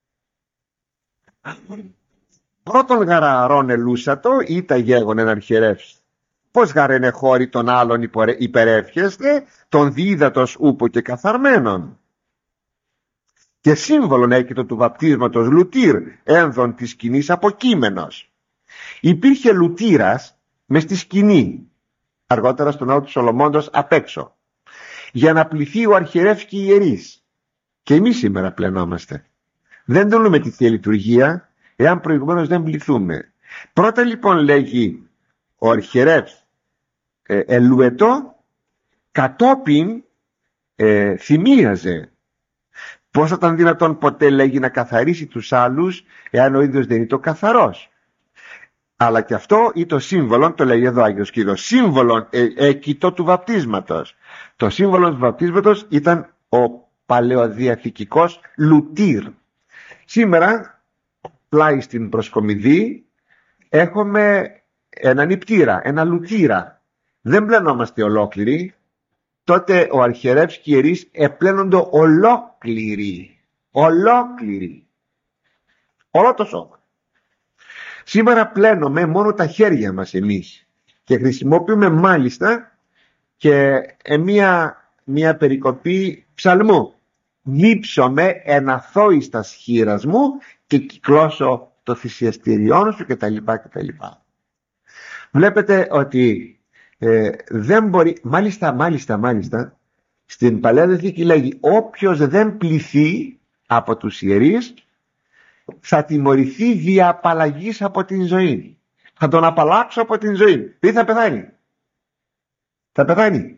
Πρώτον γαραρών ελούσατο ή τα γέγονεν αρχιερεύς. Πώς γαρενε χώρη των άλλων υπερεύχεστε, τον δίδατος ούπο και καθαρμένον. Και σύμβολον έκειτο του βαπτίσματος λουτήρ, ένδον της σκηνής αποκείμενος. Υπήρχε λουτήρας μες στη σκηνή, αργότερα στον ναό του Σολομώντος απ' έξω, για να πληθεί ο αρχιερεύς και οι ιερείς. Και εμείς σήμερα πλενόμαστε. Δεν τολούμε τη Θεία Λειτουργία, εάν προηγουμένως δεν πληθούμε. Πρώτα λοιπόν λέγει ο αρχιερεύς ελουετό, κατόπιν θυμίαζε. Πώς θα ήταν δυνατόν ποτέ, λέγει, να καθαρίσει τους άλλους εάν ο ίδιος δεν είναι το καθαρός? Αλλά και αυτό ή το σύμβολο, το λέγει εδώ Άγιος Κύρος, σύμβολο εκειτό του βαπτίσματος. Το σύμβολο του βαπτίσματος ήταν ο παλαιοδιαθηκικός λουτήρ. Σήμερα πλάι στην προσκομιδή έχουμε ένα νηπτήρα, ένα λουτήρα. Δεν πλενόμαστε ολόκληροι. Τότε ο αρχιερεύς και οι ιερείς επλένονται ολόκληροι. Ολόκληροι. Όλο το σώμα. Σήμερα πλένουμε μόνο τα χέρια μας εμείς. Και χρησιμοποιούμε μάλιστα και μια περικοπή ψαλμού. Νύψομαι εναθόης χείρας μου και κυκλώσω το θυσιαστηριόν σου κτλ. Βλέπετε ότι δεν μπορεί, μάλιστα στην Παλαιά Διαθήκη λέγει όποιος δεν πληθεί από τους ιερείς θα τιμωρηθεί δια απαλλαγής από την ζωή. Θα τον απαλλάξω από την ζωή. Τι θα πεθάνει? Θα πεθάνει.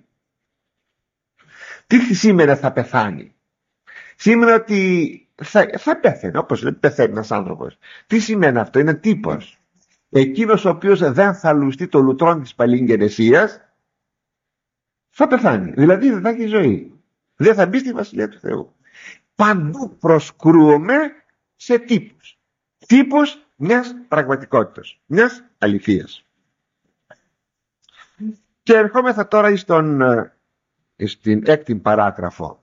Τι σήμερα θα πεθάνει? Σήμερα ότι θα πέθαινε, όπως λέει, πεθαίνει ένας άνθρωπος. Τι σημαίνει αυτό? Είναι τύπος. Εκείνος ο οποίος δεν θα λουστεί το λουτρόν της παλιγγενεσίας θα πεθάνει. Δηλαδή δεν θα έχει ζωή. Δεν θα μπει στη Βασιλεία του Θεού. Παντού προσκρούμε σε τύπους. Τύπους μιας πραγματικότητας. Μιας αληθείας. Και ερχόμεθα τώρα στην έκτη παράγραφο.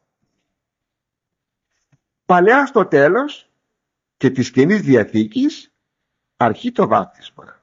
Παλαιά στο τέλος και της Καινής Διαθήκης αρχή το βάπτισμα.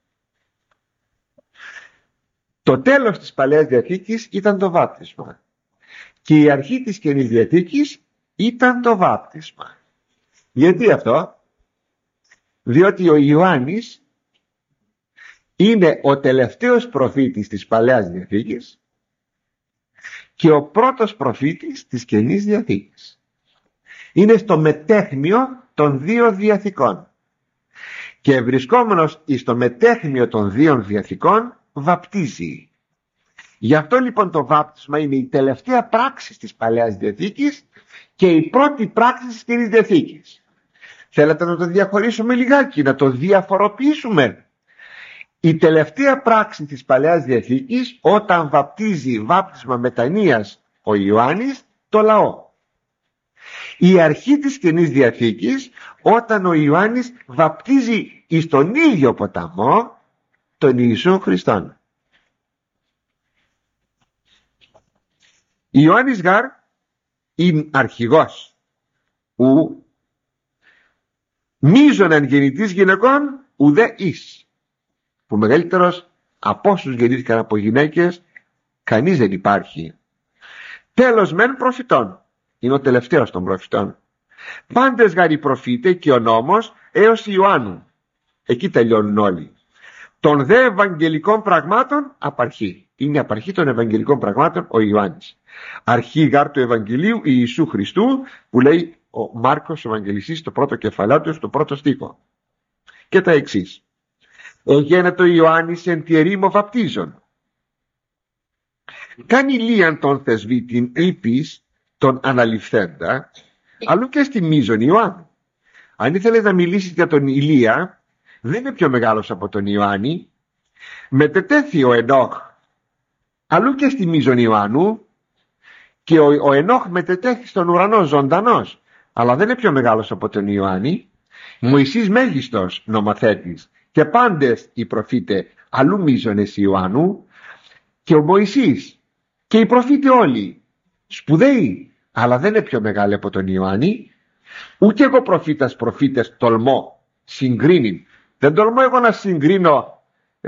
Το τέλος της Παλαιάς Διαθήκης ήταν το βάπτισμα και η αρχή της Καινής Διαθήκης ήταν το βάπτισμα. Γιατί αυτό? Διότι ο Ιωάννης είναι ο τελευταίος προφήτης της Παλαιάς Διαθήκης και ο πρώτος προφήτης της Καινής Διαθήκης. Είναι στο μετέχμιο των δύο διαθηκών. Και βρισκόμενος στο μετέχμιο των δύο διαθηκών βαπτίζει. Γι' αυτό λοιπόν το βάπτισμα είναι η τελευταία πράξη της Παλαιάς Διαθήκης και η πρώτη πράξη της Καινής Διαθήκης. Θέλετε να το διαχωρίσουμε λιγάκι, να το διαφοροποιήσουμε? Η τελευταία πράξη της Παλαιάς Διαθήκης όταν βαπτίζει βάπτισμα μετανοίας ο Ιωάννης το λαό. Η αρχή της Καινής Διαθήκης όταν ο Ιωάννης βαπτίζει εις τον ίδιο ποταμό τον Ιησού Χριστόν. Ιωάννης γάρ είναι αρχηγός ου μίζωναν γεννητής γυναικών ουδέ εις, που μεγαλύτερος από όσους γεννήθηκαν από γυναίκες κανείς δεν υπάρχει. Τέλος μεν προφητών, είναι ο τελευταίος των προφητών. Πάντες γαρι προφήτε και ο νόμος έως Ιωάννου. Εκεί τελειώνουν όλοι. Των δε ευαγγελικών πραγμάτων απαρχή. Είναι απαρχή των ευαγγελικών πραγμάτων ο Ιωάννης. Αρχή γάρ του Ευαγγελίου Ιησού Χριστού, που λέει ο Μάρκος ο Ευαγγελιστής στο πρώτο κεφαλαίο του, στο πρώτο στίχο. Και τα εξής. Εγένετο Ιωάννης εν τη ερήμο βαπτίζων. Κάνει λίαν τον θεσβήτην ύπης τον αναληφθέντα, αλλού και στη μείζον Ιωάννου. Αν ήθελε να μιλήσει για τον Ηλία, δεν είναι πιο μεγάλος από τον Ιωάννη. Μετετέθη ο Ενόχ αλλού και στη μείζον Ιωάννου, και ο Ενόχ μετετέθη στον ουρανό ζωντανός, αλλά δεν είναι πιο μεγάλος από τον Ιωάννη. Μωυσής μέγιστος νομοθέτης και πάντες οι προφήτε αλλού μείζονες Ιωάννου, και ο Μωυσής και οι προφήτε όλοι σπουδαίοι, αλλά δεν είναι πιο μεγάλοι από τον Ιωάννη. Ούτε εγώ προφήτες τολμώ συγκρίνει. Δεν τολμώ εγώ να συγκρίνω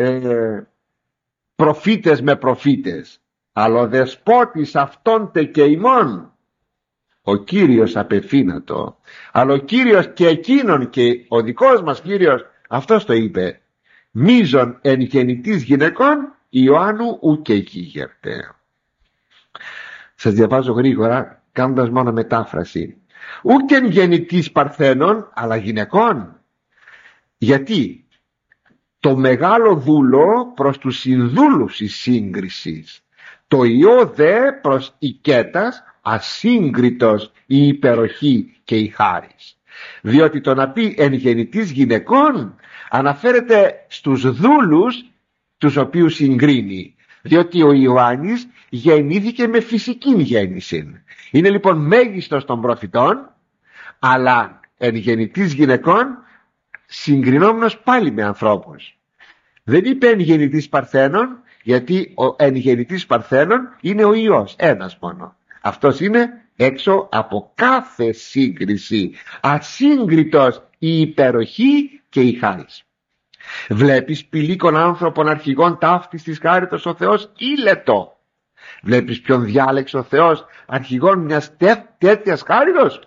προφήτες με προφήτες, αλλά ο δεσπότης αυτόν τε και ημών, ο Κύριος απευθύνατο, αλλά ο Κύριος και εκείνον, και ο δικός μας Κύριος αυτός το είπε, μείζον εν γεννητής γυναικών Ιωάννου ουκ γίγερτε. Σας διαβάζω γρήγορα κάνοντας μόνο μετάφραση. Ουκ εν γεννητής παρθένων, αλλά γυναικών. Γιατί το μεγάλο δούλο προς τους συνδούλους εις σύγκρισης, το ιό δε προς οικέτας ασύγκριτος η υπεροχή και η χάρις. Διότι το να πει εν γεννητής γυναικών αναφέρεται στους δούλους τους οποίους συγκρίνει, διότι ο Ιωάννης γεννήθηκε με φυσική γέννηση. Είναι λοιπόν μέγιστος των προφητών, αλλά εν γεννητής γυναικών συγκρινόμενος πάλι με ανθρώπους. Δεν είπε εν γεννητής παρθένων, γιατί ο εν γεννητής παρθένων είναι ο Υιός, ένας μόνο. Αυτός είναι έξω από κάθε σύγκριση, ασύγκριτος η υπεροχή και η χάρις. Βλέπεις πηλίκων άνθρωπων αρχηγών ταύτης της χάριτος ο Θεός ήλετο. Βλέπεις ποιον διάλεξε ο Θεός αρχηγών μιας τέτοιας χάριτος?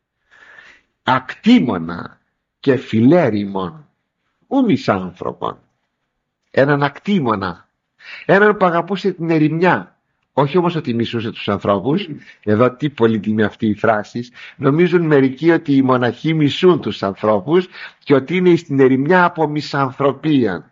Ακτήμονα και φιλέριμον, ούμις άνθρωπον. Έναν ακτήμονα, έναν που αγαπούσε την ερημιά, όχι όμως ότι μισούσε τους ανθρώπους. Εδώ τι πολύτιμη αυτή η φράση. Νομίζουν μερικοί ότι οι μοναχοί μισούν τους ανθρώπους και ότι είναι στην ερημιά από μισανθρωπία.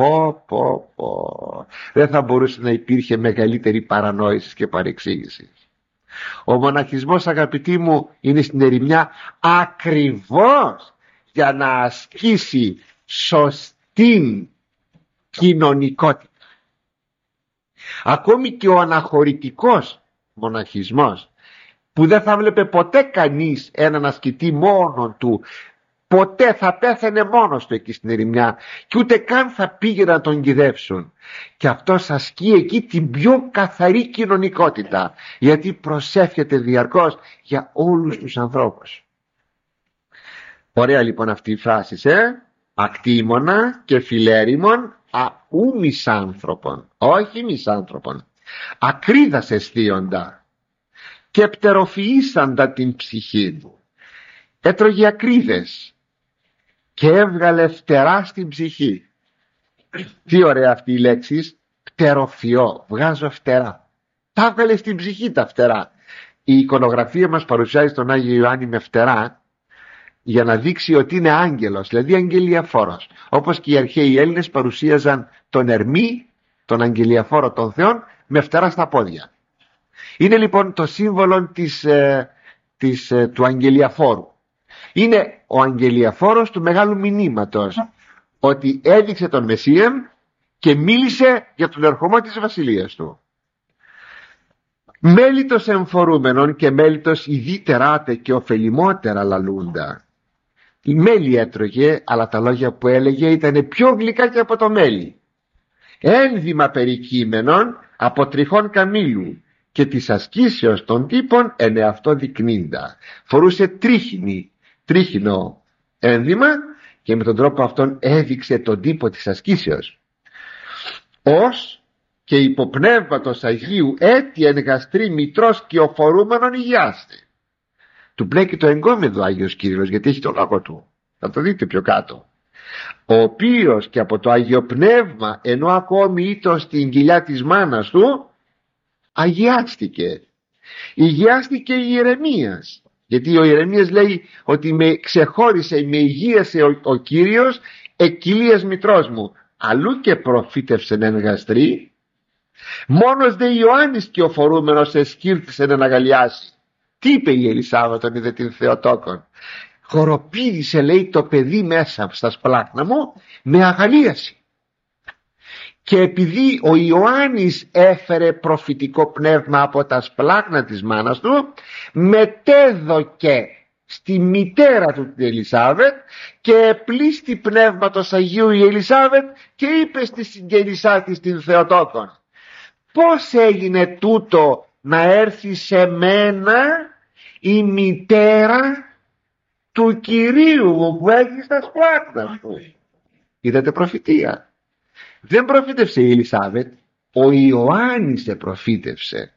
Δεν θα μπορούσε να υπήρχε μεγαλύτερη παρανόηση και παρεξήγηση. Ο μοναχισμός, αγαπητοί μου, είναι στην ερημιά ακριβώς για να ασκήσει σωστή κοινωνικότητα. Ακόμη και ο αναχωρητικός μοναχισμός, που δεν θα βλέπε ποτέ κανείς έναν ασκητή μόνον του, ποτέ θα πέθανε μόνος του εκεί στην ερημιά και ούτε καν θα πήγε να τον κυδεύσουν, και αυτός ασκεί εκεί την πιο καθαρή κοινωνικότητα, γιατί προσεύχεται διαρκώς για όλους τους ανθρώπους. Ωραία λοιπόν αυτή η φράση, ακτήμονα και φιλέριμον ου μισάνθρωπον, όχι μισάνθρωπον, ακρίδας αισθίοντα και πτεροφυήσαντα την ψυχή του. Έτρωγε ακρίδες και έβγαλε φτερά στην ψυχή. Τι ωραία αυτή η λέξη, πτεροφυώ, βγάζω φτερά. Τα έβγαλε στην ψυχή τα φτερά. Η εικονογραφία μας παρουσιάζει τον Άγιο Ιωάννη με φτερά, για να δείξει ότι είναι άγγελος, δηλαδή αγγελιαφόρος. Όπως και οι αρχαίοι Έλληνες παρουσίαζαν τον Ερμή, τον αγγελιαφόρο των Θεών, με φτερά στα πόδια. Είναι λοιπόν το σύμβολο του αγγελιαφόρου. Είναι ο αγγελιαφόρος του μεγάλου μηνύματος, ότι έδειξε τον Μεσσία και μίλησε για τον ερχομό της βασιλείας του. Μέλιτος εμφορούμενον και μέλιτος ιδίτεράτε και ωφελημότερα λαλούντα. Η μέλι έτρωγε, αλλά τα λόγια που έλεγε ήταν πιο γλυκά και από το μέλι. Ένδυμα περικείμενον από τριχών καμήλου και της ασκήσεως των τύπων εν εαυτό δεικνύντα. Φορούσε τρίχινο ένδυμα και με τον τρόπο αυτόν έδειξε τον τύπο της ασκήσεως. Ως και υποπνεύματος Αγίου έτι εν γαστρή μητρός και οφορούμενον υγιάστη. του μπλέκει το εγκόμεδο ο Άγιος Κύριλλος, γιατί έχει το λόγο του. Θα το δείτε πιο κάτω. Ο οποίος και από το Άγιο Πνεύμα, ενώ ακόμη ήταν στην κοιλιά της μάνας του, αγιάστηκε. Υγιάστηκε η Ιερεμίας, γιατί ο Ιερεμίας λέει ότι με ξεχώρισε, με υγείασε ο Κύριος εκ κοιλίας μητρός μου. Αλλού και προφήτευσεν εν γαστρή, μόνος δε Ιωάννης και ο φορούμενος εσκύρτησεν εν αγαλιάσει. Τι είπε η Ελισάβετ όταν είδε την Θεοτόκον? Χοροπήδησε, λέει, το παιδί μέσα στα σπλάχνα μου με αγαλίαση. Και επειδή ο Ιωάννης έφερε προφητικό πνεύμα από τα σπλάχνα της μάνας του, μετέδωκε στη μητέρα του την Ελισάβετ και επλήστη πνεύματος Αγίου η Ελισάβετ και είπε στη συγγενισά της την Θεοτόκον: πώς έγινε τούτο να έρθει σε μένα η μητέρα του Κυρίου μου που έχει στα σπλάχνα του? Είδατε προφητεία? Δεν προφήτευσε η Ελισάβετ, ο Ιωάννης προφήτευσε.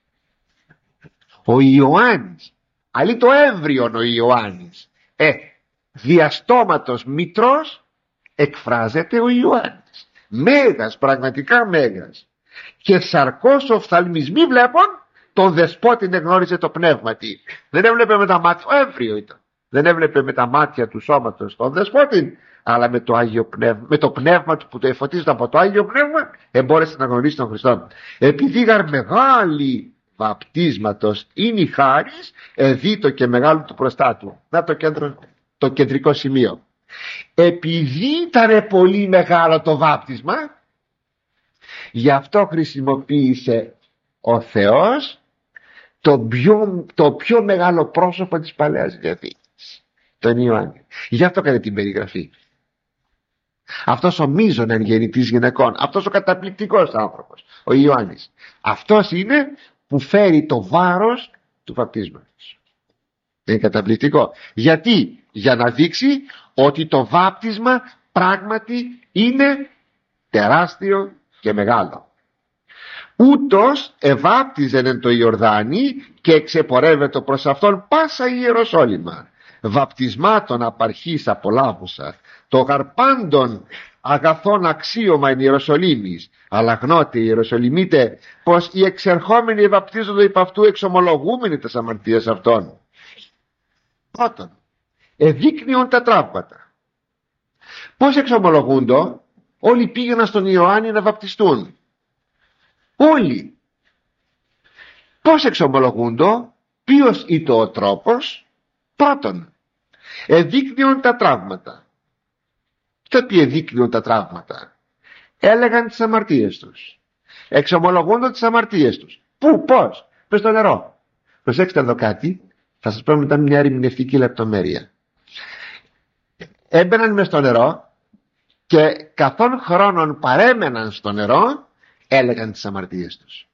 Ο Ιωάννης, αλλή το έμβριον ο Ιωάννης. Διαστόματος μητρός εκφράζεται ο Ιωάννης. Μέγας, πραγματικά μέγας. Και σαρκός οφθαλμισμή βλέπουν, τον δεσπότην εγνώριζε το πνεύματι. Δεν έβλεπε με τα μάτια, ο έμβριο ήταν. Δεν έβλεπε με τα μάτια του σώματος τον δεσπότην, αλλά με το Άγιο Πνεύμα, με το πνεύμα του που το εφωτίζεται από το Άγιο Πνεύμα, εμπόρεσε να γνωρίσει τον Χριστό. Επειδή γαρ μεγάλη βαπτίσματος είναι η χάρις, εδίτο και μεγάλο του προστάτου. Να το κεντρικό σημείο. Επειδή ήταν πολύ μεγάλο το βάπτισμα, γι' αυτό χρησιμοποίησε ο Θεός το πιο μεγάλο πρόσωπο της Παλαιάς Διαθήκης, τον Ιωάννη. Γι' αυτό έκανε την περιγραφή. Αυτός ο μείζων γεννητής γυναικών, αυτός ο καταπληκτικός άνθρωπος, ο Ιωάννης, αυτός είναι που φέρει το βάρος του βαπτίσματος. Είναι καταπληκτικό. Γιατί? Για να δείξει ότι το βάπτισμα πράγματι είναι τεράστιο και μεγάλο. Ούτως εβάπτιζεν εν το Ιορδάνη και εξεπορεύεται προς αυτόν πάσα η Ιεροσόλυμα. Βαπτισμάτων απαρχής απολάβουσα, το γαρπάντων αγαθών αξίωμα εν Ιεροσολύμης. Αλλά γνώτε Ιεροσολυμίτε πως οι εξερχόμενοι βαπτίζονται υπ' αυτού εξομολογούμενοι τας αμαρτίας αυτών. Πρώτον, εδείκνυον τα τραύματα. Πώς εξομολογούντο? Όλοι πήγαιναν στον Ιωάννη να βαπτιστούν. Όλοι. Πώς εξομολογούντο? Ποιος ήταν ο τρόπος? Πρώτον, εδείκνυον τα τραύματα. Και ποιοι εδείκνυον τα τραύματα? Έλεγαν τις αμαρτίες τους. Εξομολογούντο τις αμαρτίες τους. Πού, πώς? Μες στο νερό. Προσέξτε εδώ κάτι, θα σας πω μετά μια ερμηνευτική λεπτομέρεια. Έμπαιναν μες στο νερό και καθόν χρόνων παρέμεναν στο νερό, έλεγαν τις αμαρτίες τους.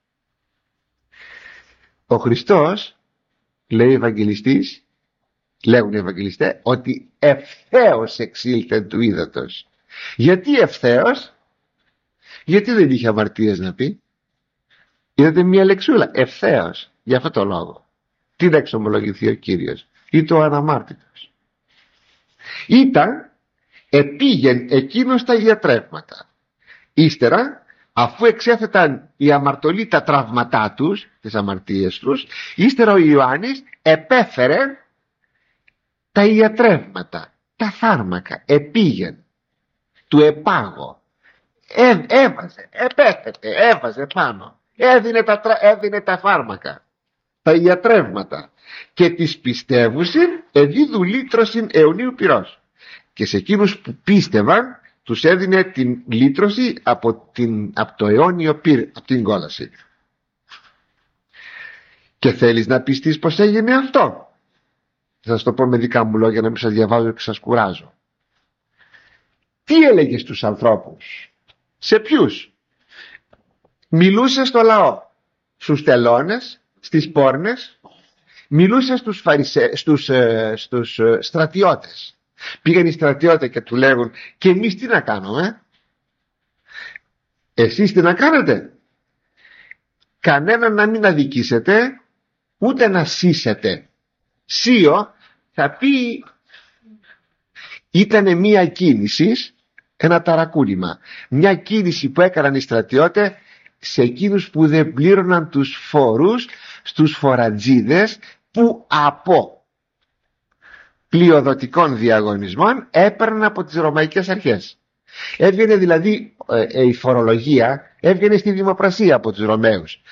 Ο Χριστός, λέει ο Ευαγγελιστής, λέγουν οι Ευαγγελιστές, ότι ευθέως εξήλθε του ύδατος. Γιατί ευθέως? Γιατί δεν είχε αμαρτίες να πει? Είδατε μια λεξούλα, ευθέως, για αυτό το λόγο. Τι να εξομολογηθεί ο Κύριος? Ήταν ο αναμάρτητος. Επήγεν εκείνος τα ιατρεύματα. Ύστερα, αφού εξέθεταν οι αμαρτωλοί τα τραύματά τους, τις αμαρτίες τους, ύστερα ο Ιωάννης επέφερε τα ιατρεύματα, τα φάρμακα, επήγεν, του επάγω, έβαζε πάνω, έδινε τα φάρμακα, τα ιατρεύματα, και τις πιστεύουσιν εδίδου λύτρωσιν αιωνίου πυρός. Και σε εκείνους που πίστευαν τους έδινε την λύτρωση από το αιώνιο πυρ, από την κόλαση. Και θέλεις να πιστείς πως έγινε αυτό? Θα σας το πω με δικά μου λόγια, να μην σας διαβάζω και σας κουράζω. Τι έλεγε στους ανθρώπους? Σε ποιους? Μιλούσε στο λαό, στους τελώνες, στις πόρνες, μιλούσε στους στρατιώτες. Πήγαν οι στρατιώτες και του λέγουν: και εμείς τι να κάνουμε? Εσείς τι να κάνετε? Κανέναν να μην αδικήσετε, ούτε να σύσετε. Σίο θα πει ήταν μια κίνηση, ένα ταρακούνημα, μια κίνηση που έκαναν οι στρατιώτες σε εκείνους που δεν πλήρωναν τους φόρους, στους φορατζίδες που από πλειοδοτικών διαγωνισμών έπαιρναν από τις ρωμαϊκές αρχές. Έβγαινε δηλαδή η φορολογία, έβγαινε στη δημοπρασία από τους Ρωμαίους.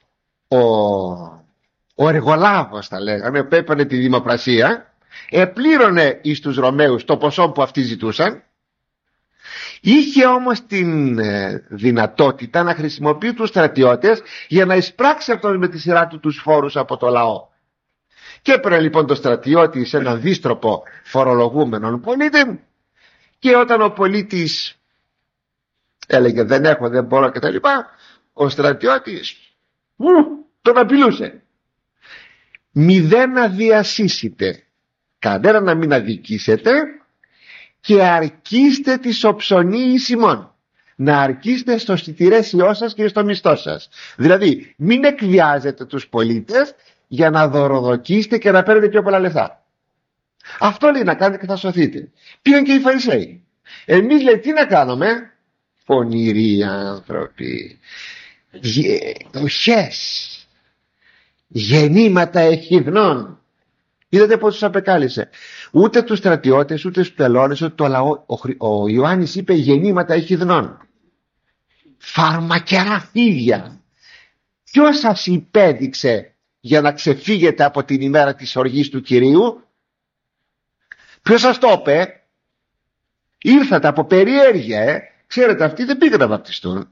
Ο εργολάβος, θα λέγαμε, που έπαιρνε τη δημοπρασία, επλήρωνε εις τους Ρωμαίους το ποσό που αυτοί ζητούσαν. Είχε όμως την δυνατότητα να χρησιμοποιεί τους στρατιώτες για να εισπράξει αυτός με τη σειρά του τους φόρους από το λαό. Και έπαιρνε λοιπόν το στρατιώτη σε έναν δίστροπο φορολογούμενον πολίτη, και όταν ο πολίτης έλεγε δεν έχω, δεν μπορώ κτλ., ο στρατιώτης τον απειλούσε. Μηδέν να διασύσετε, κανένα να μην αδικήσετε, και αρκίστε της οψωνίης ημών. Να αρκίστε στο στιτηρέσιό σας και στο μισθό σας. Δηλαδή μην εκβιάζετε τους πολίτες για να δωροδοκίσετε και να παίρνετε πιο πολλά λεφτά. Αυτό λέει να κάνετε και θα σωθείτε. Πήγαν και οι Φαρισαίοι. Εμείς λέει τι να κάνουμε? Πονηροί άνθρωποι, οχές, γεννήματα εχιδνών. Είδατε πως τους απεκάλυψε? Ούτε τους στρατιώτες, ούτε τους πελώνες, ούτε το λαό. Ο Ιωάννης είπε γεννήματα εχιδνών, φαρμακερά φίδια. Ποιος σας υπέδειξε για να ξεφύγετε από την ημέρα της οργής του Κυρίου? Ποιος σας το είπε? Ήρθατε από περιέργεια, Ξέρετε, αυτοί δεν πήγαν να βαπτιστούν.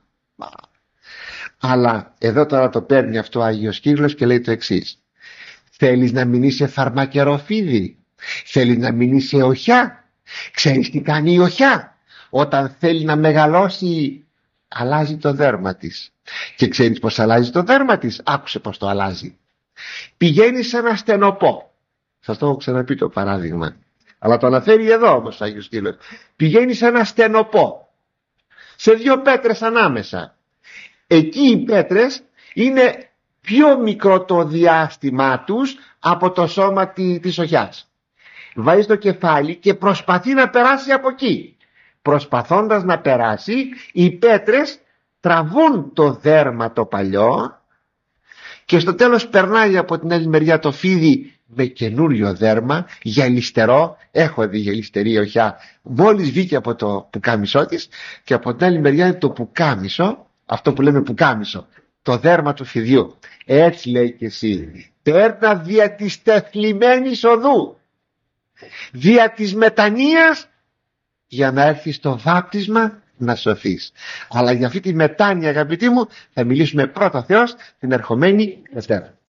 Αλλά εδώ τώρα το παίρνει αυτό ο Άγιος Κύριλλος και λέει το εξής: θέλεις να μην είσαι φαρμακερό φίδι? Θέλεις να μην είσαι οχιά? Ξέρεις τι κάνει η οχιά? Όταν θέλει να μεγαλώσει, αλλάζει το δέρμα της. Και ξέρεις πως αλλάζει το δέρμα της? Άκουσε πως το αλλάζει. Πηγαίνει σε ένα στενοπό. Σας το έχω ξαναπεί το παράδειγμα, αλλά το αναφέρει εδώ όμως ο Άγιος Κύριλλος. Πηγαίνει σε ένα στενοπό, σε δύο πέτρες ανάμεσα. Εκεί οι πέτρες είναι πιο μικρό το διάστημά τους από το σώμα της οχιάς. Βάζει το κεφάλι και προσπαθεί να περάσει από εκεί. Προσπαθώντας να περάσει, οι πέτρες τραβούν το δέρμα το παλιό και στο τέλος περνάει από την άλλη μεριά το φίδι με καινούριο δέρμα, γυαλιστερό. Έχω δει γυαλιστερή οχιά, μόλις βγήκε από το πουκάμισό της, και από την άλλη μεριά είναι το πουκάμισο, αυτό που λέμε πουκάμισο, το δέρμα του φιδιού. Έτσι λέει και εσύ, παίρνα δια της τεθλιμμένης οδού, δια της μετανοίας, για να έρθεις στο βάπτισμα να σωθείς. Αλλά για αυτή τη μετάνοια, αγαπητοί μου, θα μιλήσουμε πρώτα Θεός την ερχομένη Δευτέρα.